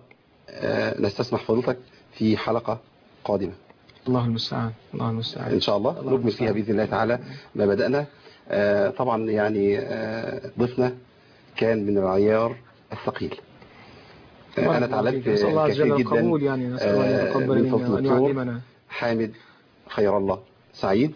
نستسمح فضيلتك في حلقة قادمة. الله المستعان. الله المستعان. إن شاء الله نكمل فيها بإذن الله تعالى ما بدأنا. طبعا يعني ضيفنا كان من العيار الثقيل. أنا تعلمت كثير جدا يعني من فضل الدكتور حامد خير الله سعيد.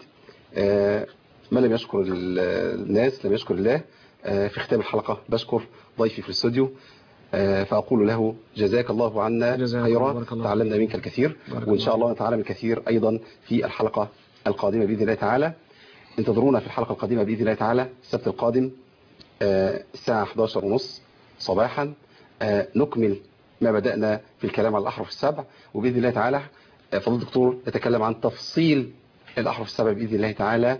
من لم يشكر الناس لم يشكر الله. في ختام الحلقة بشكر ضيفي في الاستوديو، فأقول له جزاك الله عنا خيرا، تعلمنا منك الكثير، وإن شاء الله نتعلم الكثير أيضا في الحلقة القادمة بإذن الله تعالى. انتظرونا في الحلقة القادمة بإذن الله تعالى السبت القادم الساعة 11:30 صباحا، نكمل ما بدأنا في الكلام عن الأحرف السبع، وبإذن الله تعالى فضيلة الدكتور يتكلم عن تفصيل الأحرف السبع بإذن الله تعالى،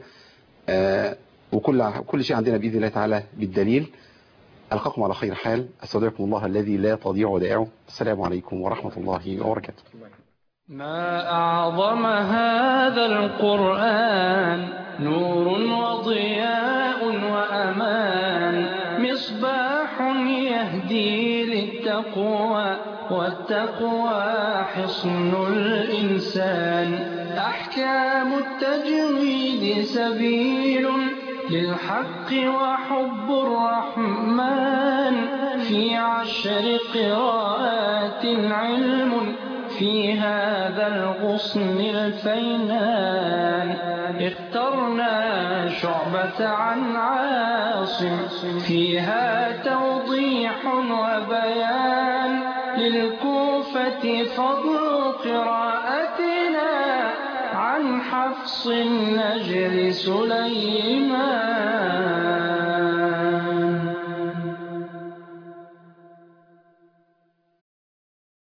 وكل شيء عندنا بإذن الله تعالى بالدليل. ألقاكم على خير حال، أستودعكم الله الذي لا تضيع ودائعه. السلام عليكم ورحمة الله وبركاته. ما أعظم هذا القرآن نور وضياء وأمان مصباح يهدي للتقوى والتقوى حصن الإنسان أحكام التجويد سبيل للحق وحب الرحمن في 10 قراءات علم في هذا الغصن الفينان اخترنا شعبة عن عاصم فيها توضيح وبيان للكوفة فضل قراءتنا عن حفص النجر سليمان